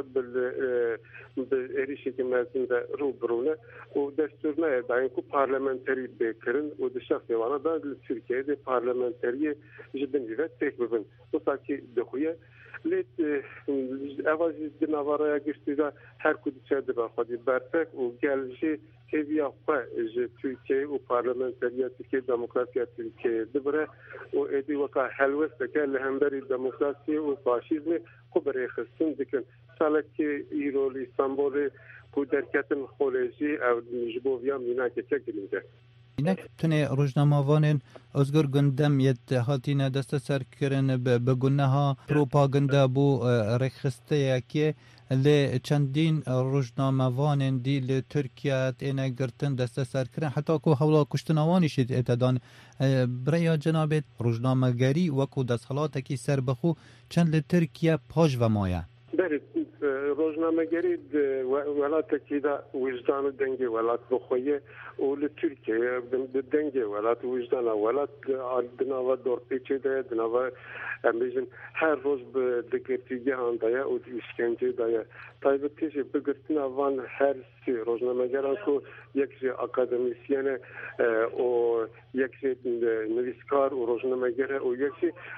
bi êrişekî mezin de rûbirûne û destûr neye dayên ku parlamenterî bêkirin û di şexsê wana da li Tirkiyeyê de parlamenteriyê ji binî ve têk bibin. Wisa dixuye lê eva jî di navaraya giştî de her ku diçe dibe xwedî berfek û gel jî کیویا خو ترکیه و پارلمانتریا ترکیه دموکراسیا ترکیه دبره و ادی وقع حلوست که لهمبری دموکراسی و فاشیزم خبره خستن دکن سالکی ایرول استانبول کو درکتن خولجی او جبویا مینا که گرینده اینک تونه روزنامه‌وان ازگر گندم یت هاتینا دست سر کردن به گناه پروپاگاندا بو رخصته که ل چندین روزنامه‌وان دی ل ترکیه اینا گرتن دست سر کردن حتی کو حولا کشتنوانی شد اتدان برای جناب روزنامه‌گری و کو دستخلاته کی سر بخو چند ل ترکیه پاش و مایه بله روزنامه‌گری ولات کیدا وجدان دنگی ولات بخویه اول ترکیه دنگی ولات وجدان ولات دنوا دور پیچه ده دنوا امیزن هر روز به دکتریه اندایا و işkence دایا تایبتیش بگرتن وان هر سی روزنامه‌گران کو یک اکادمیسین و یک نویسکار و روزنامه‌گر و یک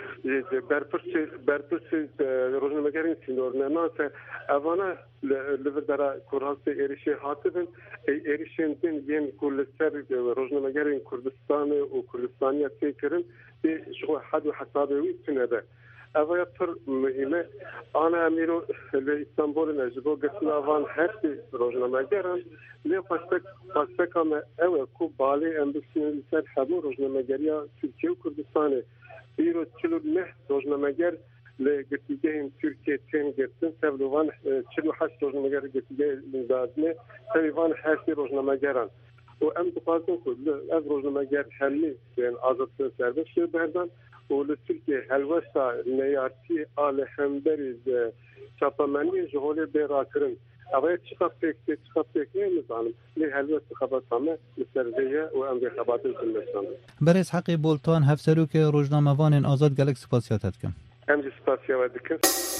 برپرس روزنامه‌گرین سینورنامات اوانا لبردارا کورانس ایریشی هاتبن ایریشندن ین کل سر روزنامه‌گرین کردستان و کردستانیا تکرن به شو حد و حسابی تنده اویا پر مهمه آن امیرو استانبول نجبو گفتن وان هر روزنامه‌گران لی پاسپک هم اوه کو بالی امبسیون سر همون روزنامه‌گریا ترکیه و کردستان بیرو 49 روزنامه‌گر لگرتیگه این ترکیه تین گرتن سبلوان 48 روزنامه‌گر گرتیگه دادنه سبلوان هر روزنامه‌گران و ام بخواستم که از روزنامه‌گر همی یعنی آزاد سربست شده بردن و لترکیه هلوستا نیارتی آل همبری چاپمانی جهول بیراکرن اوه چقدر فکر نمی‌دانم لی هلوست خبات همه مسرزیه و ام به خبات کنستان برای حقی بولتان هفسرو که روزنامه‌وان آزاد گلک سپاسیاتت کم ام سپاسیات دکن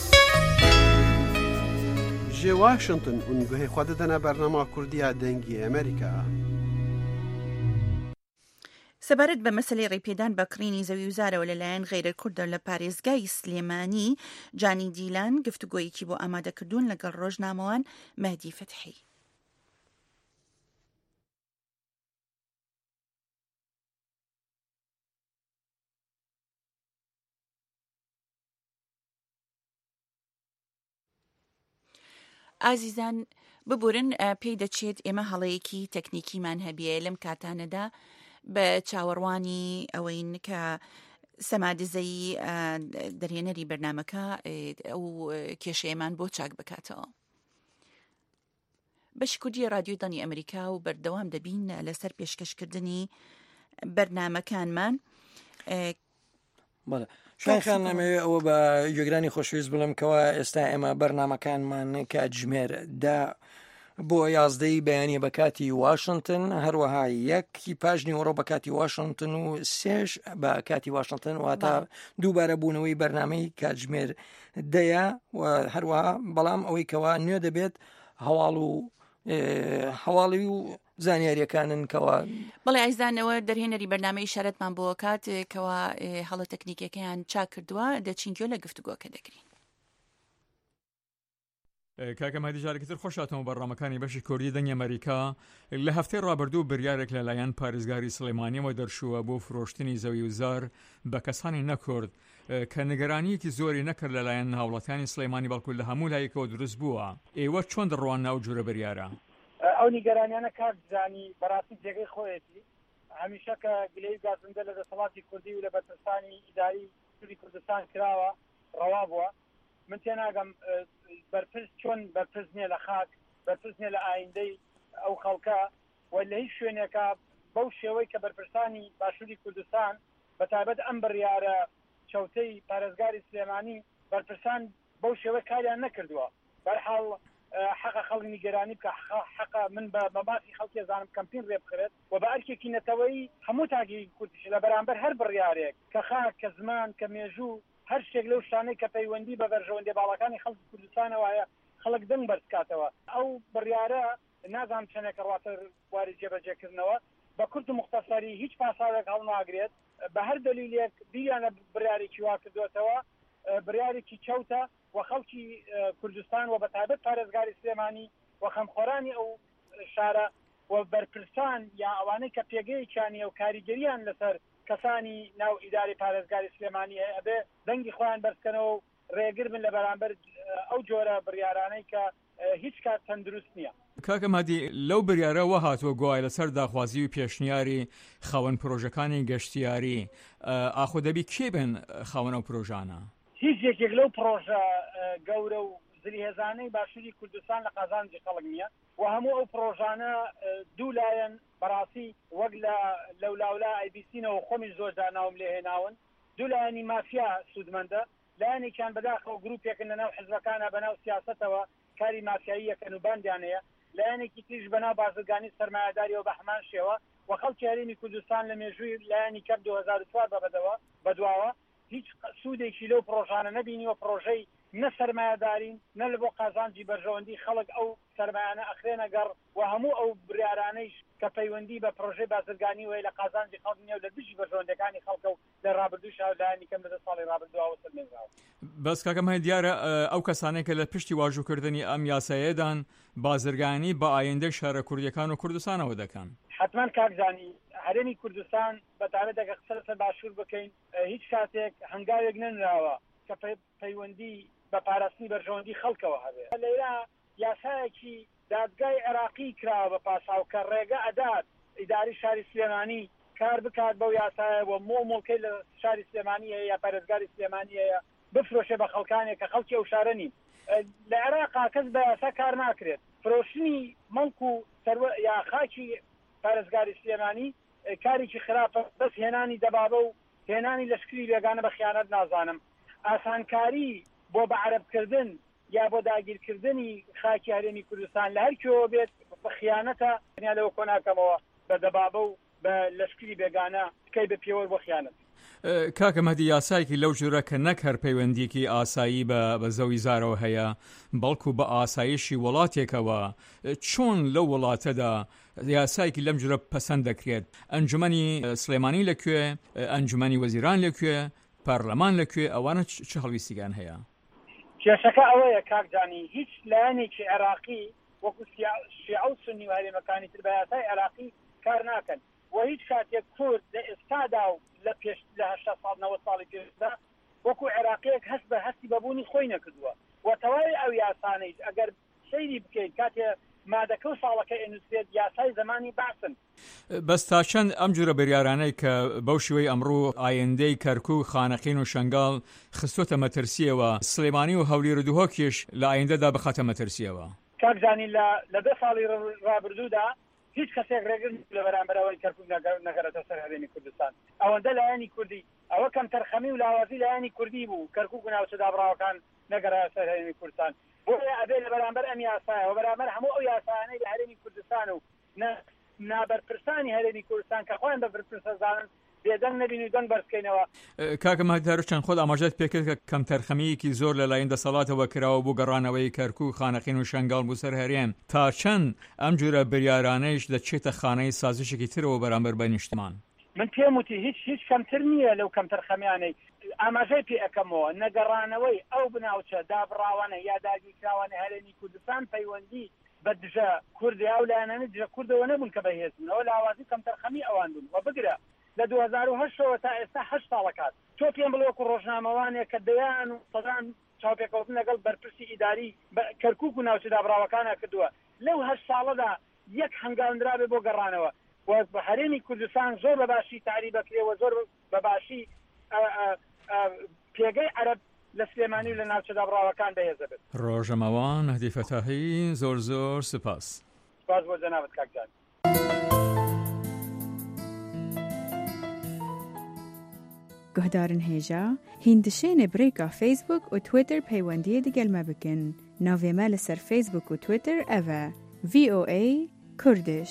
جی واشنطن اونگوه خود دنا برنامه کردی دنگی امریکا سەبارەت بە مەسلەی ڕێپێدان بە کڕینی زەوی وزارەوە لەلایەن غیرە کوردە لە پارێزگای سلێمانی جانی دیلان گفتوگۆیەکی بۆ ئامادەکردوون لەگەڵ ڕۆژنامەوان مەهدی فتحی. ئازیزان ببورن پێی دەچێت ئێمە هەڵەیەکی تەکنیکیمان هەبیە لەم کاتانەدا بە چاوەڕوانی ئەوەین کە سەمادزەی دەرهێنەری بەرنامەکە ئەو کێشەیەمان بۆ چاک بکاتەوە. بەشی کوردی رادیۆی دانی ئەمریکا و بەردەوام دەبین لەسەر پێشکەشکردنی بەرنامەکانمان. بەڵێ شایخان نامەوێت ئەوە بە گوێگرانی خۆشەویست بڵم کەەوە ئێستا ئێمە بەرنامەکانمان کات ژمێر دا بۆ 11 بەیانی بە کاتی واشنگتن هەروەها 1 پاژنی ئەوڕۆ بە کاتی واشنگتن و 3 بە کاتی واشنگتن واتە دووبارە بوونەوەی بەرنامەی کاتژمێر دەیە و هەروەها بەڵام ئەوەی کەوا نوێ دەبێت هەواڵی و زانیاریەکانن کەوا بەڵێ ئایزانەوە دەرهێنەری بەرنامەی شارەتمان بۆ کات کەوا هەڵە تەکنیکەکەیان چاک کردووە دەچینگوێ لە گفتوگۆکە دەگرین. کاکە مەهدی جارێکتر خۆشاتەوە بەڕامەکانی بەشی کوردی دەنگی ئەمریکا لە هەفتەی ڕابردوو بریارێک لەلایەن پارێزگاری سلێمانیەوە دەرچووە بۆ فرۆشتنی زەوی وزار بە کەسانی نەکورد کە نیگەرانیەکی زۆری نەکرد لەلایەن هاوڵاتیانی سلێمانی بەڵکو لە هەموو لایەکەوە دروست بووە. ئێوە چۆن دڕوان ناو جوورە بریارە؟ ئەو نیگەرانیانە کات زانی بەڕاستی جێگەی خۆیەتی هەمیشە کە گلەی گازندە لە دەسەڵاتی کوردی و لە بەرپرسانی ئیداری سووری کوردستان کراوە ڕەوا بووە. من تێناگەم بەرپرس چۆن بەرپرس نییە لە خاک بەرپرس نییە لە ئایندەی ئەو خەڵکە و لە هیچ شوێنێکە بەو شێوەی کە بەرپرسانی باشووری کوردستان بەتایبەت ئەم بڕیارە چەوتەی پارێزگاری سلێمانی بەرپرسان بەو شێوەی کاریان نەکردووە. بەرحاڵ حەقە خەڵک نیگەرانی بکە حەقە من بە مەباسی خەڵکی زانم کەمپین ڕێ بکرێت و بە ئەرکێکی نەتەوەی هەموو تاگی کوردیش لە بەرامبەر هەر بڕیارێک کە خاک کە زمان کە مێژوو هەر شتێک لەو شانەی کە پەیوەندی بە بەرژەوەندێ باڵەکانی خەڵکی کوردستانەوەیە خەڵک دەنگ بەرزکاتەوە. ئەو بڕیارە نازانم چەندێک ڕاتە واری جێبەجێکردنەوە بە کورت و مختصری هیچ پاساوێک هەڵناگرێت بە هەر دلیلێک بیانە بڕیارێکی وا کردوێتەوە بڕیارێکی چەوتە و خەڵکی کوردستان و بەتایبەت پارێزگاری سلێمانی و خەمخۆرانی ئەو شارە و بەرپرسان یا ئەوانەی کە پێگەیەکیانە و کاریگەریان لەسەر کەسانی ناو ئیداری پارێزگاری سلێمانی هەیە ئەبێ دەنگی خۆیان بەرزکەنەوە و ڕێگر بن لە بەرامبەر ئەو جۆرە بڕیارانەی کە هیچ کات تەندروست نییە. کاکە مادی لەو بریارەوە هاتووە گوای لەسەر داخوازی و پێشنیاری خاوەن پرۆژەکانی گەشتیاری ئاخۆ دەبی کێ بن خاوەن ئەو پرۆژانە؟ هیچ یەکێک لەو پرۆژە گەورە و زلیهێزانەی باشووری کوردستان لە قازانجی خەڵک نییە و هەموو ئەو پرۆژانە دوو لایەن بەڕاستی وەک لە لەولاولا ئایبیسینەوە خۆمی زۆردا ناوم لێ هێناون دوو لایەنی مافیا سوودمەندە لایەنێکیان بەداخەوە گروپێکن لەناو حزبەکانە بەناو سیاسەتەوە کاری مافیاییەکەن و باندیانەیە لایەنێکی تریش بەناو بازرگانی سەرمایه‌داریەوە بە هەمان شێوە و خەڵکی هەرێمی کوردستان لە مێژووی لایەنی کەپ 2004 بەدواوە هیچ سوودێکی لەو پرۆژانە نەبینیوە پرۆژەی نە سەرمایه‌دارین نە لە بۆ قازانجی بەرژەوەندی خەڵک ئەو سەرمایانە ئەخرێنە گەڕ و هەموو ئەو بریارانەیش کە پەیوەندی بە پرۆژەی بازرگانی وی لە قازانجی خەڵک نییە و لە دژی بەرژەوەندەکانی خەڵکە و لە ڕابردووش لایەنی کەم لە ساڵی ڕابردووە سەرمێنراوە. بەس کاکەم هەیە دیارە ئەو کەسانێک کە لە پشتی واژووکردنی ئەم یاسایەدان بازرگانی بە ئایندەی شارە کوردیەکان و کوردستانەوە دەکەن. حتمما کاکزانی هەرێمی کوردستان بەتابەت دەگە قسە لەسەر باشوور بکەین هیچ کاتێک هەنگاوێک نەنراوە کە پەیوەندی بە پاراستنی بەرژەوەندی خەڵکەوە هەبێت. لەیرا یاسایەکی دادگای عێراقی کراوە بە پاساو کە ڕێگە ئەدات ئیداری شاری سلێمانی کار بکات بەو یاسایەوە مۆڵکەی لە شاری سلێمانی هەیە یا پارێزگاری سلێمانی هەیە بفرۆشێ بە خەڵکانێک کە خەڵکی ئەو شارە نین. لە عێراقا کەس بە یاسا کار ناکرێت فرۆشتنی مەڵک و یا خاکی پارێزگاری سلێمانی کارێکی خراپە بەس هێنانی دەبابە و هێنانی لەشکری بێگانە بە خیانەت نازانم ئاسانکاری بۆ بە عەرەبکردن یا بۆ داگیرکردنی خاکی هەرێمی کوردستان لە هەرکیەوە بێت بە خیانەتە لەوە کۆناکەمەوە بە دەبابە و بە لەشکری بێگانە تکەی بە پێوە بۆ خیانەت. کاکە مەدی یاسایکی لەو جورە کە نەک هەر پەیوەندیکی ئاسایی بە زەوی زارەوە هەیە بەڵکو بە ئاسایشی وڵاتێکەوە چۆن لەو وڵاتەدا یاسایکی لەم جورە پەسەند دەکرێت ئەنجومەنی سلێمانی لەکوێ ئەنجومەنی وەزیران لەکوێ پارلەمان لەکوێ ئەوانە چه هەڵویستیگان هەیە؟ کێشەکە ئەوەیە کاکجانی هیچ لایەنێکی عێراقی وەکو شیعە و سونی و هەرێمەکانی تر بە یاسای عێراقی کار ناکەن و هیچ کاتێک کورد لە ئێستادا و لە پێش لە 80 ساڵ 90 ساڵی پێشدا وەکو عێراقیەک هەست بە هەستی بەبوونی خۆی نەکردووە و تەواوی ئەو یاسانەی ئەگەر سەیری بکەیت کاتێ مادەکە و ساڵەکە ئێنووسێت یاسای زمانی باسن. بەس تا چەند ئەم جورە بریارانەی کە بەو شێوەی ئەمڕۆ ئایندەی کەرکووک خانەقین و شەنگاڵ خستۆتە مەترسیەوە سلێمانی و هەولێر و دوهۆکیش لە ئایندەدا بخاتە مەترسیەوە. کاکزانی لە 2 ساڵی ڕابردوودا هیچ کەسێک ڕێگر لە بەرامبەرەوەی کەرکووک نەگەڕێتە سەر هەرێمی کوردستان ئەوەندە لایەنی کوردی ئەوە کەم تەرخەمی و لاوازی لایەنی کوردی بوو کەرکووک و ناوچەدابڕاوەکان نەگەڕێتە سەر هەرێمی کوردستان بۆیە ئەبێ لە بەرامبەر ئەم یاسایەوە بەرامبەر هەموو ئەو یاسایانەی لە هەرێمی کوردستان و نابەرپرسانی هەرێمی کوردستان کە خۆیان بە بەرپرسەزانن بێدەنگ نەبین و دەنگ بەرزکەینەوە. کاکە مەدار چەند خۆت ئاماژەت پێکرد کە کەم تەرخەمیەکی زۆر لەلایەن دەسەڵاتەوە کراوە بۆ گەڕانەوەی کەرکووک خانەقین و شەنگاڵ بوو سەر هەرێم تا چەند ئەم جورە بریارانەیش دەچێتە خانەی سازشێکی ترەوە بەرامبەر بە نیشتمان. من پێم وتی هیچ کەمتر نییە لەو کەم تەرخەمیانەی ئاماژەی پێ ئەەکەمەوە نەگەڕانەوەی ئەو بناوچە دابڕاوانە یا داگیرکراوانە هەرێمی کوردستان پەیوەندی بە دژە کوردی ئەو لایەنانە دژە کوردەوە نەبوون کە بەهێزنەوە لاوازی کەم تەرخەمی ئەوان بوون و بگرە لە 2008 تا ئێستا 8 ساڵەکات تۆ پێم بڵێ وەکو ڕۆژنامەوانێک کە دەیان و سەدان چاوپێکەوتن لەگەڵ بەرپرسی ئیداری کەرکووک و ناوچەدابڕاوەکانە کردووە لەو 8 ساڵەدا یەک هەنگاوەندرابێ بۆ گەڕانەوە و هەرێمی کوردستان زۆر بەباشی تعریب بکرێەوە زۆر بەباشی پێگەی عەرەب لە سلێمانی و لە ناوچەدابڕاوەکان بەهێزە بێت. ڕۆژەمەوان مەهدی فەتاحی زۆر سپاس بۆ جەنابەت کاکجان. گهدارن هێژە هیندشێنە برێکا فیسبوک و تویتر پەیوەندیە دیگەلمە بکەن ناوێمە لەسەر فیسبوک و تویتر ئەڤە VOA کوردش.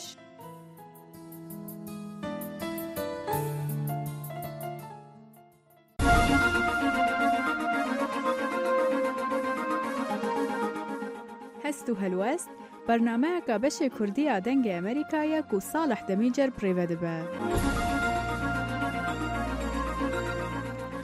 هەست و هەلوەست بەرنامەیەکە بەشێ کوردیە دەنگی ئەمریکایە و ساڵح دەمیجەر پڕێوە دەبە.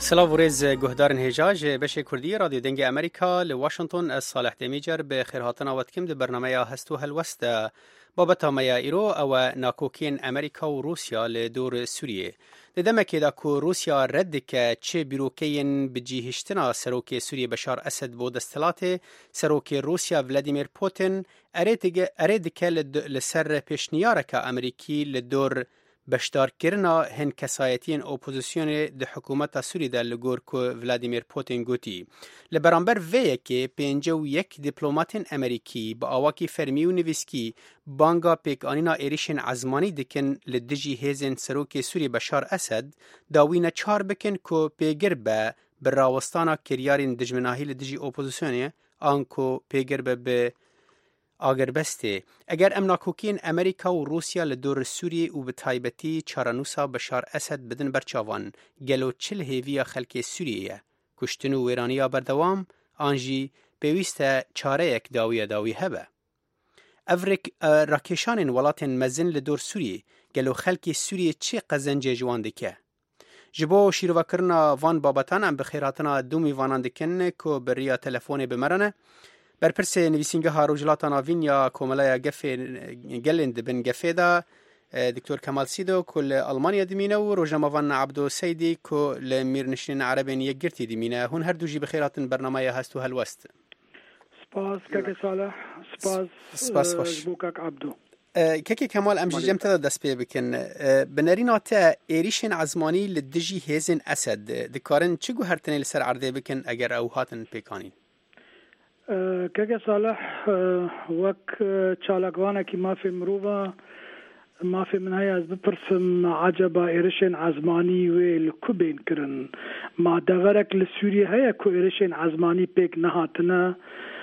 سلاو ورز گهدارن هجاج بش کردی رادیو دنگ امریکا لواشنطن از صالح دمیجر به خیرهاتنا واتکم ده برنامه هستو هلوست بابتا میا ایرو او ناکوکین امریکا و روسیا لدور سوریه دمکی دا که روسیا رد که چه بیروکین بجیهشتنا سروک سوریه بشار اسد بود استلات سروک روسیا ولادیمیر پوتین ارید که لسر پیشنیارک امریکی لدور بشدار کرنا هن کسایتین اپوزیسیون ده حکومت سوری در لگور که ولادیمیر پوتین گوتی. لبرانبر ویه که 51 دیپلوماتین امریکی با آواکی فرمی و نویسکی بانگا پیک آنینا ایریشن عزمانی دکن لدجی هیزن سروک سوری بشار اسد داوین 4 بکن که پیگر به راوستانا کریارین دجمناهی لدجی اپوزیسیونی آنکو پیگر به آگر بسته اگر امناکوکین امریکا و روسیا لدور سوریه و به تایبتی چارانوسا بشار اسد بدن برچاوان گلو 40 هیویا خلک سوریه کشتن و ویرانیا بردوام آنجی پیوسته چاره یک داوی هبه افرک راکشان ولاتن مزن لدور سوریه گلو خلک سوریه چه قزنج جوان دکه جبو شیرو کرنا وان بابتان ام بخیراتنا دومی وانان دکن که بریا تلفون بمرنه برپرس نویسنگه ها روجلات ناوین یا کوملای گلند بن گفیدا دکتور کمال سیدو کل آلمانیا دمینه و روجنامه‌وان عبدو سیدی کل میرنشین عربین یگرتی دمینه هون هر دوجی بخیراتن برنامه هستو هلوست سپاس که صالح سپاس خوش بوکک عبدو که کمال امجی جمتا دست پی بکن بنرینات ایریشن عزمانی لدجی هیزن اسد دکارن چگو هر تنیل سر عرضه بکن اگر او هاتن پیکانین که صالح وک چالقوانه که ما في مروبه ما في من هاي از بپرسم عجبا ایرشن عزمانی و لکوبین کرن ما دغرک لسوریه هاي کو ایرشن عزمانی پیک نهاتنه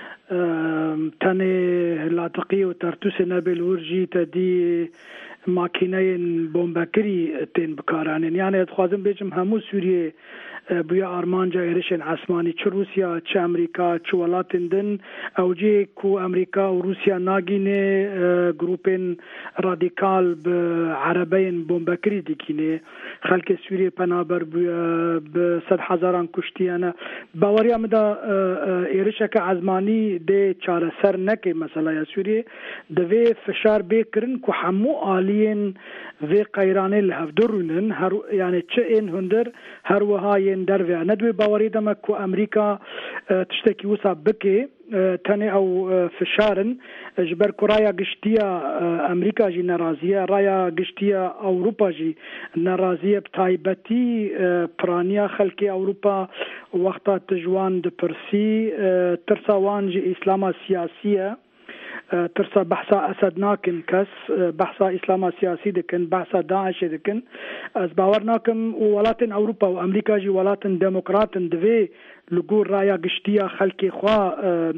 تنه لاطقی و ترتوس نبل ورجی تدی ماکینه بومبکری تین بکارانین یعنی اتخوازم بیجم همو سوریه بیا آرمانجا ایرشن عثمانی چه روسیا چه امریکا چه ولاتن دن او جی کو امریکا و روسیا ناگینه گروپین رادیکال عربین بومبکری دیکینه خلک سوریه پنابر به 100,000 کشتیانه باوری امدا ایرشک عثمانی ده چاره سر نکه مثلا سوریه دوی فشار بکرن کو همو آلین و قیرانه لهفدرونن هر یعنی چه این هندر هر وهای در و ندوی باوری دم کو امریکا تشتکی وسا بکی تنه او فشارن جبر کورایا گشتیا امریکا جی ناراضیه رایا گشتیا اوروپا جی ناراضیه بتایبتی پرانیا خلکی اوروپا وقتا تجوان د پرسی ترساوان جی اسلام سیاسیه ترسا بحثا اسد ناكن كس بحثا اسلام سياسي دكن بحثا داعش دكن از باور ناكم ولاتن اوروبا وامريكا جي ولاتن ديمقراطن دوي لغور رايا گشتيا خلقي خوا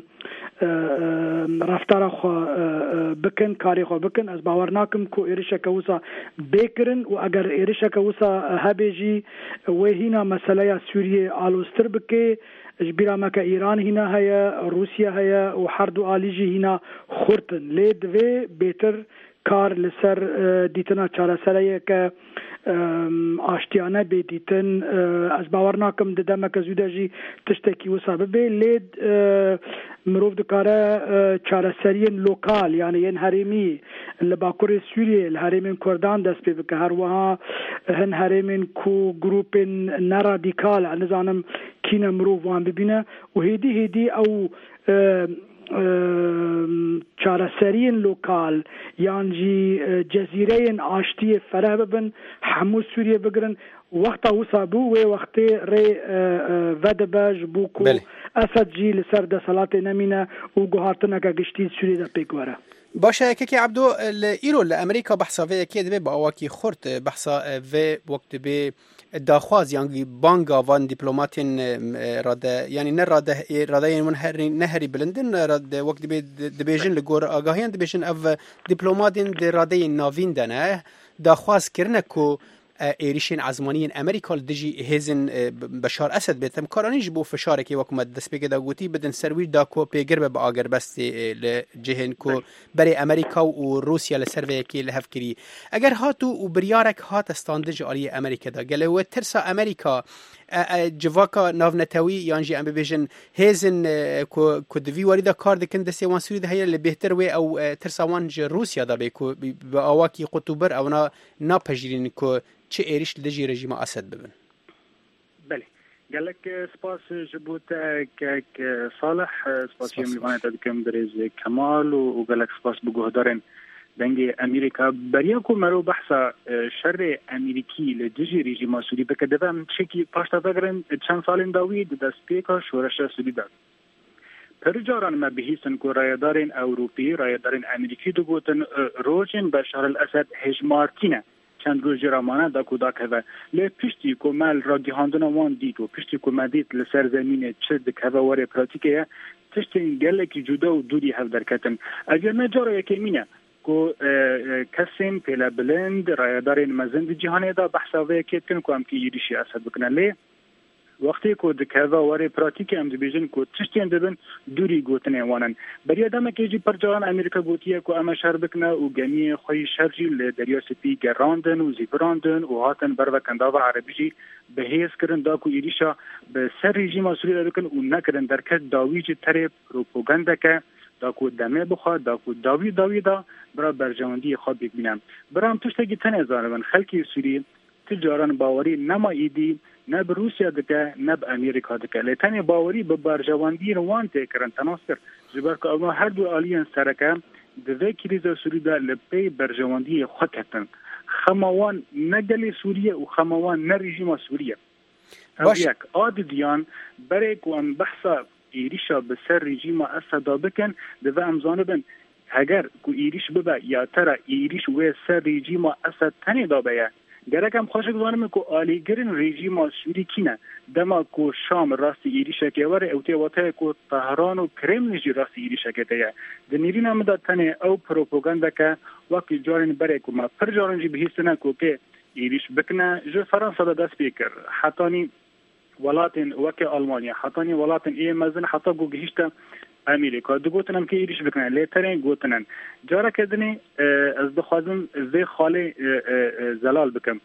رفتار خوا بكن كاري خوا بكن از باور ناكم كو ايرشا كوسا بكرن و اگر ايرشا كوسا هبيجي وهنا مسألة سوريا آلوستر بكي جبرا مكا إيران هنا هيا روسيا هيا وحردو آليجي هنا خورتن ليد في بيتر كار لسر ديتنا چارا سرية كا آشتيانه بيديتن از باورناكم ددمك زودا جي تشتكي وسببه ليد مروف دكاره چارا سريين لوكال يعني ين هرمي لباكور سوريا الهرمين كردان دست بك هر وها هن هرمين كو جروبين ناراديكال نزانم كينا مروف وان ببينه وهيدي او چارەسەریین لۆکال یانجی جەزیرەیەن ئاشتیە فەرە ببن هەموو سووریە بگرن وەختا وسا بوو وێ وەختێ ڕێ ڤەدەبەش بوو کو ئەسەدجی لەسەر دەسەڵاتێ نەمینە و گوهارتنەکە گشتی سووریەدا پێکوەرە باشه که عبدو ایرو لامریکا بحثا وی که دبی با اواکی خورد بحثا وی وقت به داخواز یعنی بانگا وان دیپلماتین راده یعنی نه راده من نهری بلندن راده وقت به دبیجن لگور آگاهیان دبیجن او دیپلماتین د راده ناوین دنه داخواز کرنه کو ایریشن عزمانیین امریکا دجی هیزن بشار اسد بیتم کارانیش بو فشاره که وکمت دست بگه دا گوتی بدن سروی دا کو پیگر به آگر بستی لجهن کو برای امریکا و روسیا لسروی که لحف کری اگر هاتو و بریارک هات استاندج آلی امریکا دا گله و ترسا امریکا جواکا ناونتاوی یانجی ام ببیجن هیزن کو دوی وارد کار دکن دسته وان سوری ده هی لبهتر و او ترساوان ج روسیا دا به کو به اواکی قطبر او نا پجرین کو چه ایریش لجی رژیم اسد ببن. بله گلک سپاس جبوت که صالح سپاس میوانه دکم درز کمال و گلک سپاس بگهدارن دنگ امریکا بریا کو مرو بحثا شر امریکی لدجی رژیم سوری بکدم چکی پاشتا بگرن چند سالین داوی دستپیکا شورش سوری داد پرجاران ما بهیسن کو رایدارین اوروپی رایدارین امریکی دو گوتن روزن بشار الاسد هجمارتینه چند روز رامانه دا کودا که لی پشتی کو مال را گهاندن وان دید و پشتی کو مدید لسر زمین چه دکه واره پراتیکه تشتین گلکی جدا و دوری هف درکتن اگر نجاره یکی مینه کو کسین پیلا بلند رایدارین مزند جهانی دا بحثاوه کتن کو هم که ایریشی اسد بکنه لی وقتی کو دکاوا واره پراتیک ام دیبیژن کو تشتین دبن دوری گوتنه وانن بری ادم که جی پرجان امریکا گوتیه کو اما شهر بکنه او گمی خوی شرجی ل دریا سپی گراندن و زیبراندن و هاتن بر وکندا و عربی به هیڅ کرن دا کو ایریشا به سر رژیم سوری بکن او نکرن درکت داویج تر پروپاگاندا که دا کو دمه بخوا دا کو داوی دا برا برجاندی خواب ببینم برام تشتگی تنه زارن خلکی سوری تجاران باوری نما ایدی نه به روسیا دکه نه به امریکا دکه لیتنی باوری به برجواندی روان تکرن تناصر جبر که اما هر دو آلیان سرکه دوی کریزا سوری دا لپی برجواندی خود کتن خماوان نگلی سوریه و خماوان نه رژیم سوریه او یک آدیان برای که ام بحثا ایریشا به سر رژیم اسدا بکن دوی امزانه بن اگر که ایریش ببه یا ترا ایریش و سر رژیم اسد تنی دا بیه گرکم خوشک زانم کو آلیگرین رژیم سوری کینه دما کو شام راستی ایریشه که وره اوتی واته کو طهران و کرملین جی راستی ایریشه که تیه دنیرین هم دا تنه او پروپاگاندا که وقتی جارین بره کو ما پر جارین جی بهیستنه کو که ایریش بکنه جو فرانسا دا دست بیکر حتانی ولاتن وکه آلمانیا حتانی ولاتن ای مزن حتا گو گهیشتا امریکا دو گوتنم که ایریش بکنن لیترین گوتنن جارا کدنی از دخوازم زی خاله زلال بکم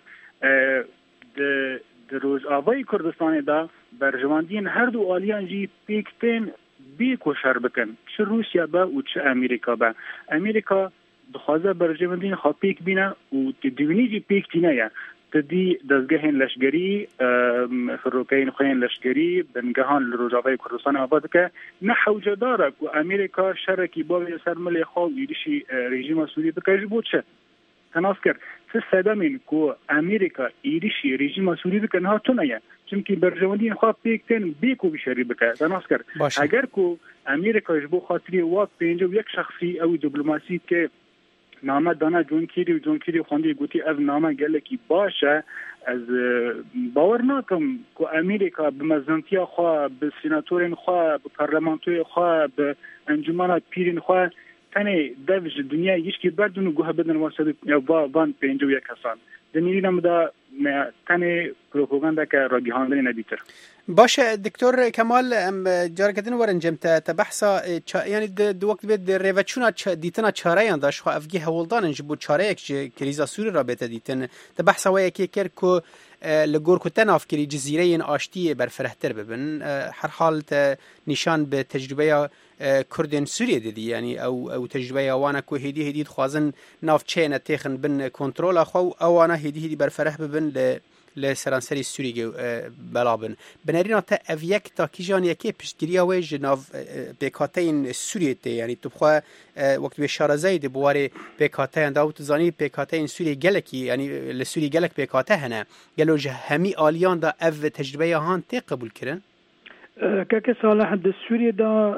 در روز آوای کردستان دا برجواندین هر دو آلیان جی پیکتین بی کوشر بکن چه روسیا با و چه امریکا با امریکا دخوازه برجواندین خواه پیک بینه و تدوینی جی پیک تینه یا تدی دزگهین لشگری فروکین خوین لشگری بنگهان لروجاوی کردستان آباد که نه حوجه داره که امریکا شرکی باوی سرملی خواه ایریشی رژیم سوری بکش بود چه تناس کرد سه سدامین که امریکا ایریشی رژیم سوری بکن ها تو نیه چونکه برجواندین خواه پیکتن بیکو بیشاری بکن تناس کرد اگر که امریکا اجبو خاطری واد پینجا و یک شخصی او دیپلماسی که نامه دانا جون کیری خوندی گوتی از نامه گلکی باشه از باور نکم که امریکا به مزنتیا خواه به سیناتورین خواه به پارلمانتوی خواه به انجمنات پیرین خواه تنه دوج دنیا یشکی بردون گوه بدن واسه یا وان پینجو یک کسان دنیرینم دا تنه پروپاگاندا که را گیهاندنی نبیتر باشه دکتر کمال جارکتن ورنجم تا بحثا یعنی دو وقت بید ریوچونا دیتنا چاره یان داشت خو افگی هولدان جبو چاره یک کریزا سوری را بیت دیتن تا بحثا و یکی کر کو لگور کتن افکری جزیره این آشتی برفرهتر ببن هر حال نشان به تجربه کردن سوریه دیدی یعنی او تجربه وانا کو هدی خوازن نافچه نتیخن بن کنترل خو او انا هدی برفره ببن لسرانسری سوریه بلابن بنرین تا اویک تا کیجان یکی پشتگیری و جناو بکاتین سوریه تی یعنی تو بخوا وقت به شارزای دی بواره بکاتین داو تو زانی بکاتین سوریه گلکی یعنی لسوریه گلک بکاته هنه گلو همی آلیان دا او تجربه هان تی قبول کرن که صالح د سوریه دا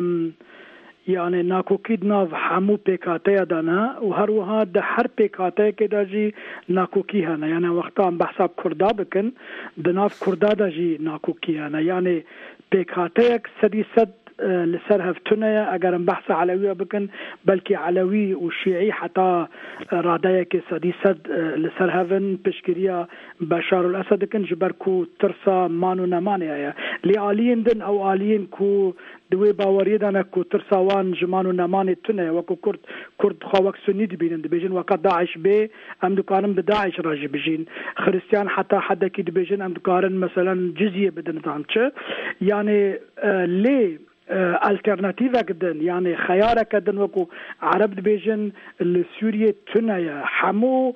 یعنی ناکوکید ناو همو پیکاته دانه و هر وها د هر پیکاته که دا جی ناکوکی هنه یعنی وقتا هم بحثا کردا بکن د ناو کردا دا جی ناکوکی هنه یعنی پیکاته یک 100% لسر هفتونه اگر بحث علوي بكن بلكي علوي وشيعي حتى رادايك سديسد لسر هفن بشكريا بشار الاسد كن جبركو ترسا مانو نمانيا لآلين دن او آلين كو دوی باوری دانه کو ترساوان جمانو نمانه تونه وکو کرد خواک سنی دبینن دبیجن وقت داعش به ام دکارن به داعش راجع بجین خریستیان حتی حد کی دبیجن ام دکارن مثلا جزیه بدن دانچه یعنی لی الترناتیو کدن یعنی خیار کدن وکو عرب دبیجن لسوریه تونه حمو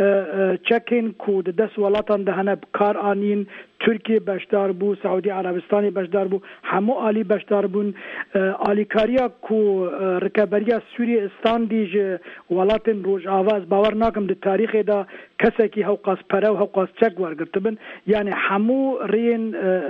چکین کو د دس ولاتان دهنه کار آنین ترکیه بشدار بو سعودی عربستانی بشدار بو همو عالی بشدار بون عالی کاریا کو رکبریا سوریه استاندیج ولاتن روج آواز باور ناکم د تاریخ دا کسی کی حقاس پره و حقاس چک ورگرتبن یعنی همو رین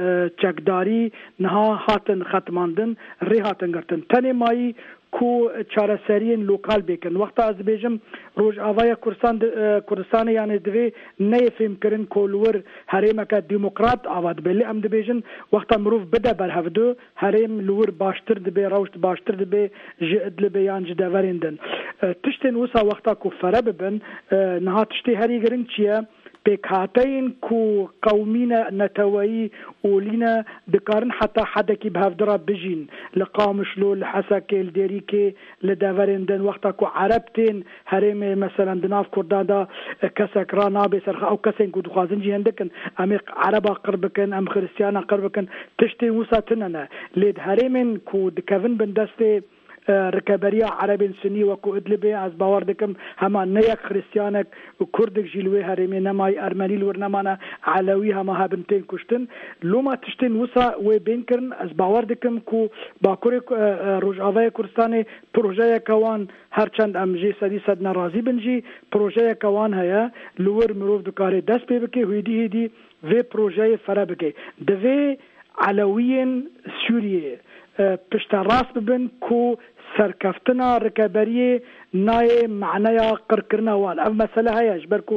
چکداری نها هاتن ختماندن ری هاتن گرتن تنی مایی کو چارەسەریین لوکال بکن وقتا از بیجم روج آوای کردستان یعنی دوی نیفهم کرن کولور هریم که دموکرات آواد بلی ام دبیجن وقتا مروف بده برهفدو هریم لور باشتر دبی روشت باشتر دبی جد لبی یان جدورندن تشتین وسا وقتا کو فره ببن نها تشتی هری گرن چیه بکاتین کو قومین نتوایی اولینا دکارن حتی حدکی بهفدرا بجین لقامشلو لحساکی لدیریکی لدورندن وقتا کو عربتین هریم مثلا دناف کردادا کسک را نابی سرخ او کسین کو دخوازن جیهندکن امی عربا قربکن ام خریستیانا قربکن تشتی وسا تننه لید هریمین کو دکوین بندسته ركبريا عربي سني وكو ادلبي از باور دكم هما نيك خريستيانك وكردك جيلوي هرمي نماي ارمني الورنمانا علوي هما هبنتين كشتن لوما تشتن وسا وبينكرن از باور دكم كو باكوري روجاوي كردستاني بروجيا كوان هرچند ام جي سدي صدنا راضي بنجي بروجيا كوان هيا لور مروف دكاري دس بيبكي هيدي هيدي في بروجيا فرابكي دفي علويين سوريا پشت راست ببن کو سرکفتنا رکبری نای معنی قرکرنا وال اف مسئله هیش برکو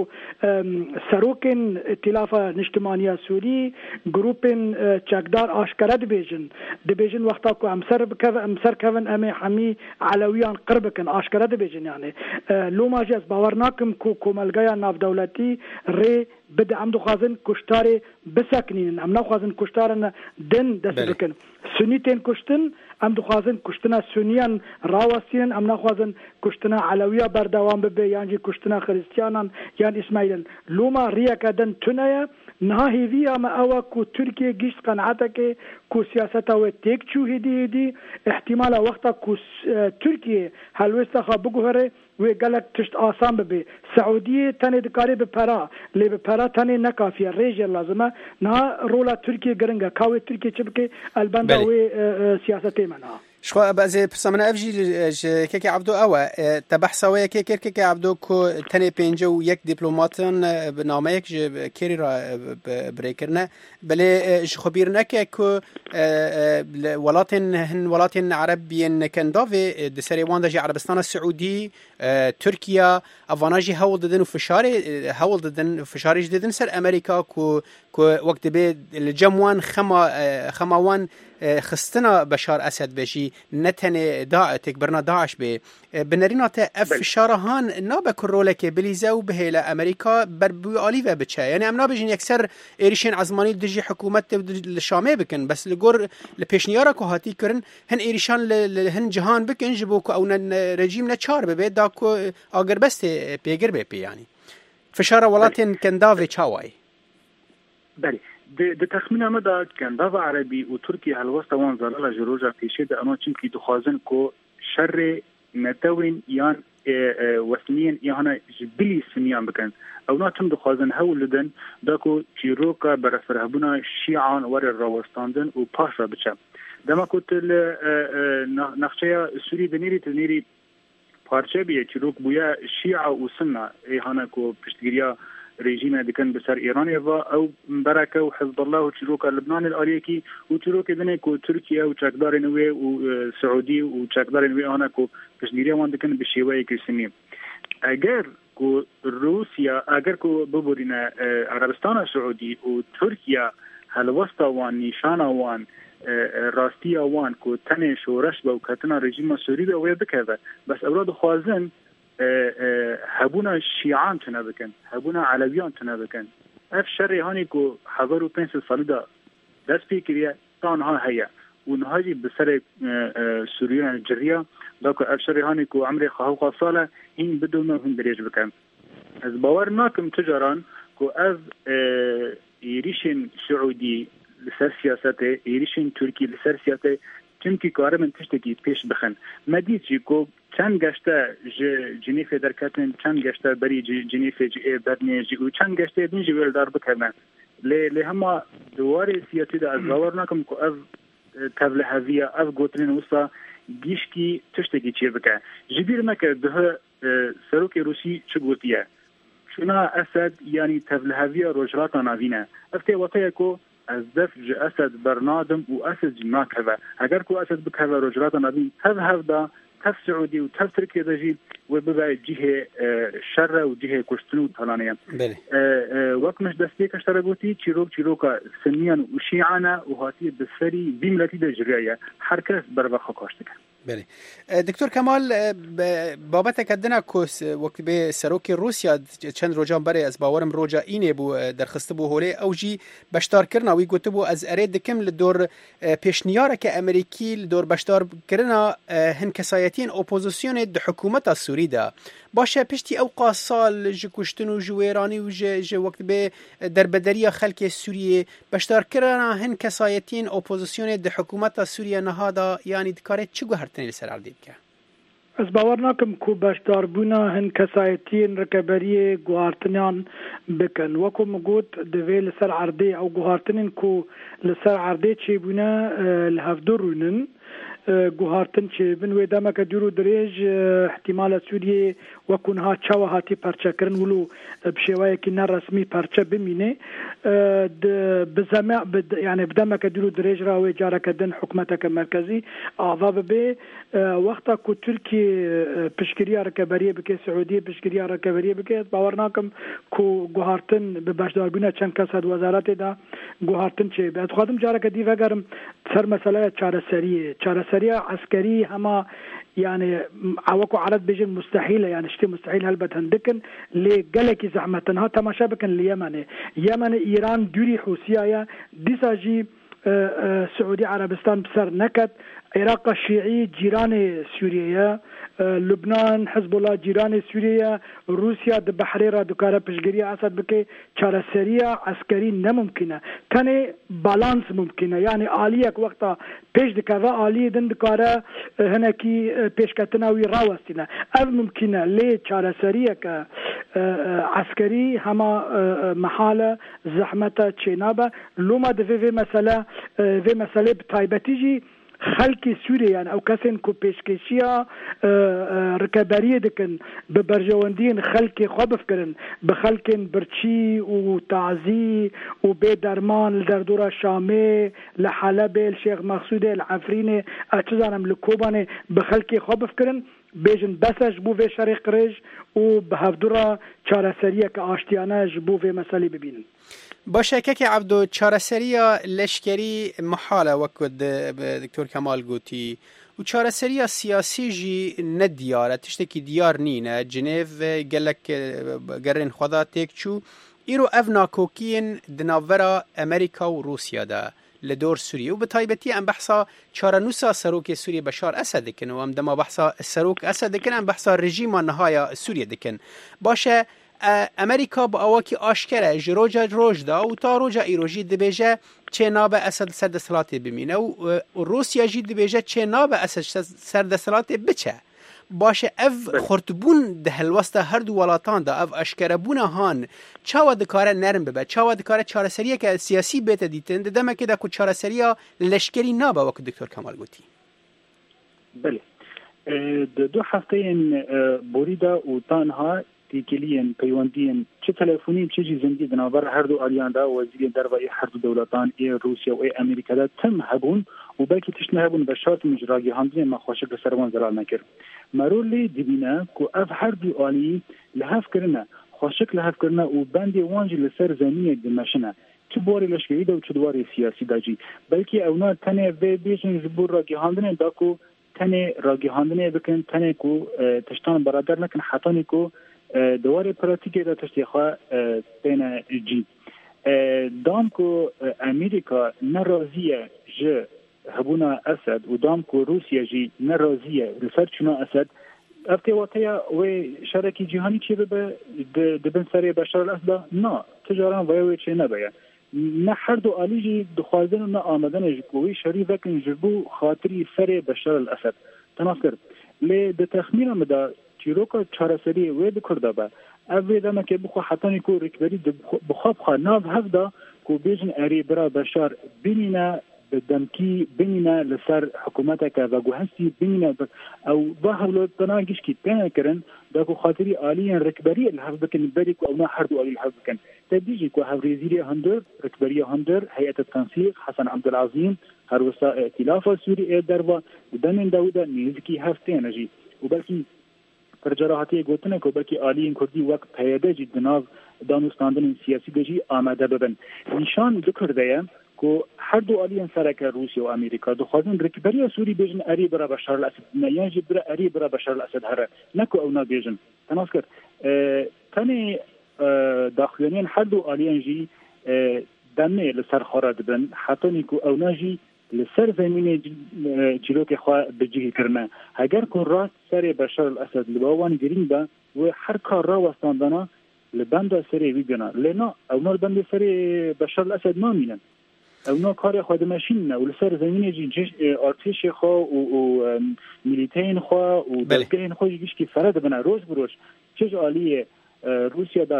سروکن ائتلاف نجتماعی سوری گروپن چکدار آشکره دبیجن وقتا کو امسر کون امی حمی علویان قربکن آشکره دبیجن یعنی لو ماجی از باورناکم کو کوملگایا ناف دولتی ری بده ام دو خوازن کشتاری بسکنین ام نو خوازن کشتارن دن دست بکن سنیتین کشتن ام دخوازن کشتنا سنیان راوستین ام نخوازن کشتنا علویه بردوام ببه یعنی کشتنا خریستیانان یعنی اسماعیلن لوما ریا کدن تنیا نها هیوی اما اوا کو ترکیه گشت قناعته کو سیاست او تک چو هدی احتمال وقتا کو ترکیه هلوستا خبگوهره و گلک تشت آسان ببه سعودیه تنه دکاری به پرا لی به پرا تنه نکافیه ریجه لازمه نه رولا ترکیه گرنگه کاوی ترکیه چبکه البنده و سیاسته منها شخوا بعضی پرسامنا افجی که عبدو اوه تبحثوه که عبدو کو تنه پینجه و یک دیپلوماتن نامه یک کری را بریکرنه بله خبیر نکه که ولاتن عربین کنداوی دسری وانده جی عربستان السعودی ترکیا افاناجی هول ددن فشارش ددن سر امریکا کو وقت به الجموان خماوان خستنا بشار اسد بشي نتنه داعتك برنا داعش به بنرينات اف فشارهان نابك رولك بليزو به امريكا بربو علي و بچه يعني امنا بجين يكسر ايريشن عزماني دجي حكومت الشامي بكن بس لغور لپيشنيارا كو هاتي كرن هن ايريشان هن جهان بكن جبوك او رجيم نچار به داكو اگر بس بيگر به يعني فشار ولاتن كنداوي چاواي بله د تخمین مده کنداو عربی و ترکیه هلوسته وان زلاله جروجا پیشه ده اما چون که دخوازن که شر نتوین یان وسنین یان جبلی سنیان بکن او ناتم دخوازن هولدن دا که چیروکا برفرهبونا شیعان ور راوستاندن و پاش را بچه دما کت نقشه سوری دنیری پارچه بیه چیروک بویا شیعه و سنه ایهانه که پشتگیریا رژیم دکن بسر ایران و او برکه و حزب الله و چروک لبنان الاریکی و چروک دنه کو ترکیه و چکدار نوی و سعودی و چکدار نوی آنها کو کشمیری وان دکن به شیوه کسنی اگر کو روسیا اگر کو ببرین عربستان سعودی و ترکیه هلوستا وان نشان وان راستی وان کو تنه شورش به کتنا رژیم سوری به وی بکوه بس اولاد خوازن هبونا شیعان تنه بکن هبونا علویان تنه بکن اف شر هانی کو 1500 سال دا دست پیکریه تانها هيا ونهاجي بسر سوريا الجريه داك اف شر هانی کو عمر خو صاله هين بدون هم دريج بكم از باور ناكم تجاران کو از يريشن سعودي لسر سياسته يريشن تركي لسر سياسته چونکی کار من تشتکی پیش بخن مدید جی کو چند گشته جنیف درکتن چند گشته بری جنیف برنی جی و چند گشته دین جویل دار بکنن لی هما دوار سیاسی دا از باور نکم که از تبل هزیه از گوترین وسا گیشکی تشتکی چیر بکن جبیر مکه ده سروک روسی چه گوتیه شنا اسد یعنی تبل هزیه روجراتا ناوینه افته وطیه که از دفع اسد برنادم و اسد ناكذا اگر کو اسد بكذا رجلات نبي تذهب دا تف سعودي وتف تركيا دجي وببقى جهه شر وجهه كشتنو طلانيا وقت مش دستيك اشترقوتي تشيروكا سنيا وشيعانا وهاتي بسفري بملتي دجريا حركه بربخه كاشتك بله دکتر کمال بابت کدنا کوس وقت به سروک روسیا چند روزان بره از باورم روزا اینه بو درخسته بو هوله اوجی بشتار کرنا وی گوته بو از ارید کم لدور پیشنیاره که امریکی لدور بشتار کرنا هن کسایتین اپوزیسیون د حکومت سوری ده باشه پشتی اوقا سال جکشتن و جویرانی و ج وقت به دربدری خلک سوریه بشتار کرنا هن کسایتین اپوزیسیون د حکومت سوریه نهادا یعنی دکاره چگو هرتنی لسر عردید که از باور ناکم کو بشدار بونا هن کسایتین رکبری گوهارتنیان بکن وکو مگوت دوی لسر عرده او گوهارتنین کو لسر عرده چی بونا لحفدو رونن گوهارتن چه بن و دما کدرو درج احتمال سوریه وکونها چاوه هاتی پرچه کرن ولو بشوایه که نه رسمی پرچه بمینه بزمع يعني بدما كدرو درج راوي جارة كدن حكومتك مركزي أعضاب به وقتا كو تركي بشكريا ركبرية بكي سعودية بشكريا ركبرية بكي باورناكم كو جوهارتن بباشدار بنا چند کس هد وزارت دا جوهارتن چه بعد خادم جارة كدي فقرم سر مسألة چاره سرية عسكري هما يعني عوكو عرض بيجن مستحيلة يعني شتي مستحيل هلبت هندكن لقلك زحمتنها تماشا بكن اليمن إيران دوري حوثية ديساجي سعودي عربستان بسر نكت عراق الشيعي جيران سوريا لبنان حزب الله جيران سوريا روسيا د بحريرا دكاره پشگیری اسد بكي چاره سريع عسكري نممكنه تنه بالانس ممكنه يعني عاليك وقتا پیش دكاره عالي دن دكاره هنكي پیشکتناوي راوستنه اف ممكنه لي چاره سريع ك عسكري هما محاله زحمته چنابه لوما د في مساله بتايبتيجي خلق سوريا يعني او كسن كو بيشكشيا ركباريه دكن ببرجواندين خلق خوب فكرن بخلقن برشي وتعزي وبدرمان لدردورا شامي لحلب الشيخ مقصود العفريني اتزانم لكوباني بخلق خوب فكرن بيجن بسج بو في شرق رج وبهفدورا چاره سريه كاشتيانا جبو في مسالي ببين باشه که عبدو چارەسەریە لشکری محاله وەکو دکتۆر کەمال گوتی و چارەسەریە سیاسی جی نەدیارە تشتێکی دیار نینە جنێڤ gelek gerên xweda têk çû îro ev nakokiyên di navbera Amerîka û Rûsyada li dor Sûriye û bi taybetî em behsa çarenûsa serokê Sûriye Beşar Esed dikin û em dema behsa serok Esed dikin em behsa rejîma nihaya Sûriye dikin باشه امریکا با اواکی آشکره جروجا روج دا و تا روجا ایروژی دبیجه چه ناب اسد سردسلاتی بمینه و روسیا جی دبیجه چه ناب اسد سردسلاتی بچه باشه اف خورتبون ده هلوست هر دو ولاتان دا اف اشکره بونه هان چاوا دکاره نرم ببه چاوا دکاره چارەسەریە که سیاسی بیت دیتن دمه که دا کو چارەسەریە لشکری نابه وکو دکتور کمال گوتی بله دو هفته بوریدا و تانها تیکلین پیوندین چه تلفنی چه زندگی دنابر هر دو آلیاندا وزیر دروای هر دو دولتان ای روسیا و ای امریکا دا تم هبون و بلکه تشنه هبون به شرط مجراگی هندین ما خوشک سروان زلال نکر مرولی دیبینه که اف هر دو آلی لحف کرنه خوشک لحف کرنه و بندی وانجی لسر زمینه دمشنه چه بواری لشکری دا و چه دواری سیاسی دا جی بلکه اونا تنه و بیشن جبور را گیهاندنه دا کو تنه را گیهاندنه بکن تنه کو تشتان برادر نکن حتانی کو دواری پراتیکی دا تشتی خواه تینه جی دام کو امریکا نرازیه جه هبونا اسد و دام کو روسیه جی نرازیه لسر چنا اسد افتی واتیا و شرکی جهانی چی به دبن سری بشار الاسد نه تجاران وی چی نباید نه هر دو آلیجی دخوازن و نه آمدن جکوی شریف وکن جبو خاطری سری بشار الاسد تناس کرد لی ده تخمین مدا چیروکا چارسری وی بکرده با اوی دمه که بخوا حتانی کو رکبری بخواب خواه ناو هفته کو بیجن اری برا بشار بینینا بدمکی بینینا لسر حکومت که و گوهستی بینینا او با حولو تناگیش کی تنه کرن دا کو خاطری آلیان رکبری الحفظ بکن بری کو اونا هر دو آلی الحفظ بکن تدیجی کو هفریزیری هندر رکبری هندر هیئت التنسیق حسن عبدالعظیم هر وسا ائتلاف سوری دروا دمین داودا نیزکی هفته نجی و بلکی پرجراحاتی گوتنه کو بلکی آلیان کردی وقت پیاده جی دناو دانستاندن سیاسی دجی آمده ببن نشان دکرده کو هر دو آلیان سرک روسیه و امریکا دخوازن رکبری سوری بیجن اری برا بشار الاسد نیان جی برا اری برا بشار الاسد هره نکو اونا بیجن تناس کرد تنی داخلینین هر دو آلیان جی دمه لسر خورد بن حتی نیکو اونا جی لسر زمین جلوک خواه بجیه کرنه اگر کن راست سر بشار الاسد لباوان گرین با و هر کار را وستاندانا لبند سر وی بنا لینا اونا لبند سر بشار الاسد نامینن اونا کار خود ماشین نه ول سر زمین جی ارتش خو و ملیتین خو و دگین خو جیش کی فرد بنا روز بروز چه عالیه روسیا دا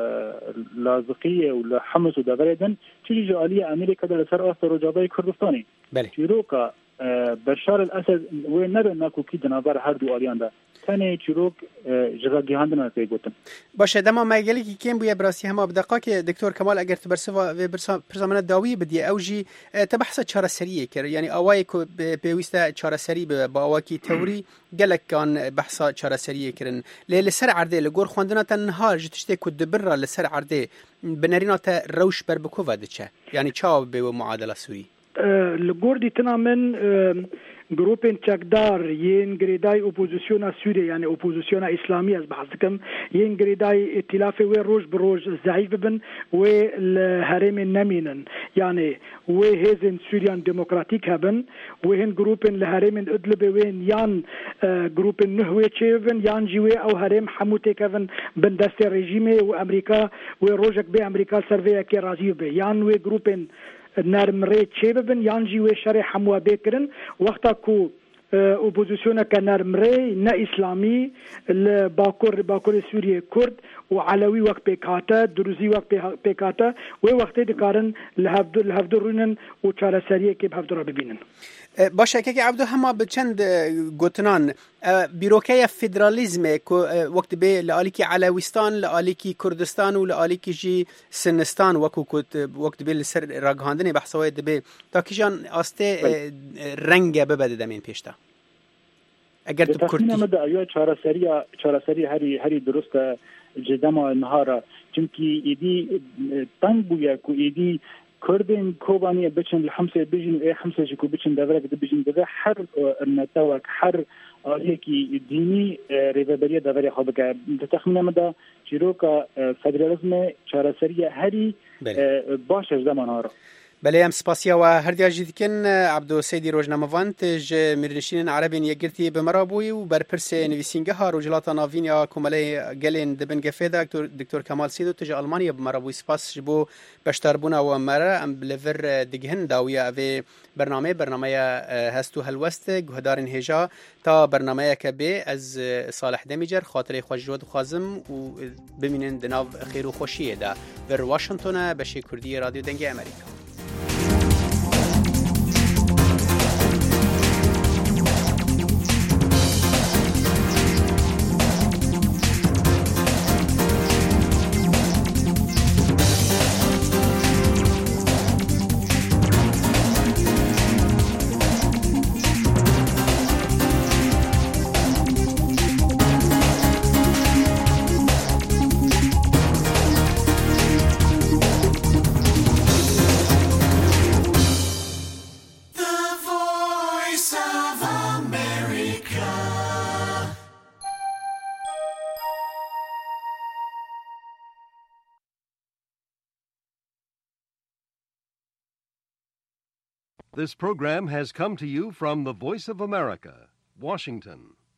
لازقیه و حمص و دبردن چه عالیه امریکا دا سر آست رجابای کردستانی چیروکا بشار الاسد و نره نکو کی دنابر هر دو آلیان دا تنه چیروک جراگی هندن نتی گوتن باشه دما مایگلی کی کیم بویا براسی هم ابدقا که دکتور کمال اگر تبرسوا و برزمانه داوی بدی اوجی تبحث چاره سریه کر یعنی اوای کو بویسته چاره سری با اواکی توری گلک کان بحثا چاره سریه کرن لیل سر عرده لگور خوندنا تنها جتشته کو دبر لسر عرده بنرینات روش بر بکو ودچه یعنی چا به معادله سوری لگور دیتنا من گروپین چکدار ین گریدای اپوزیسیون سوریه یعنی اپوزیسیون اسلامی از بحثکم ین گریدای ائتلاف و روز بروز ضعیف بن و الهرم نمینن یعنی و هزن سوریان دموکراتیک هبن و هن گروپین الهرم ادلب وین یان گروپین نهوی چیون یان جوی او هرم حموته کون بن دست رژیم و امریکا و روزک به امریکا سروی کی راضی به یان و گروپین نرمره چه ببن یانجی و شرح حموه بکرن وقتا کو اپوزیسیون که نرمره نه اسلامی باکور سوریه کرد و علوی وقت پیکاته دروزی وقت پیکاته و وقتی دکارن لحفظ رونن و چاره سریه که بحفظ را ببینن باشه که عبدو هما بچند گوتنان بیروکه فدرالیزم که وقت به لآلیکی علویستان لآلیکی کردستان و لآلیکی جی سنستان وقت به لسر راگهاندن بحثوهای دبه تا کشان آسته رنگ ببده دمین پیشتا اگر تو کردی نمده آیا چاره سری هری درست جدما نهارا چونکی ایدی تنگ بویا که ایدی کردن کوبانی بچن الحمسه بيجن حمسه جكو بچن دبرك بيجن ده هر نتاوك هر آلیکی دینی ریوبریه داوری خواب که تخمین مده چیروکا فدرالیزم چارەسەری هری باش از زمان ها را بله ام سپاسیا و هر دیاجی دیکن عبدو سیدی روزنامه‌وان تج میرنشین عربین یگرتی بمرابوی و برپرس نویسینگه ها روجلات ناوین یا کماله گلین دبن گفیدا دکتور کمال سیدو تج آلمانیا بمرابوی سپاس جبو بشتربونا و مره ام بلور دیگهن داویا و برنامه هستو هلوست گهدارن هجا تا برنامه کبه از صالح دمیجر خاطر خوشجود خازم و ببینن دناو خیر و خوشیه ده در واشنگتن بشه کردی رادیو دنگ امریکا. This program has come to you from the Voice of America, Washington.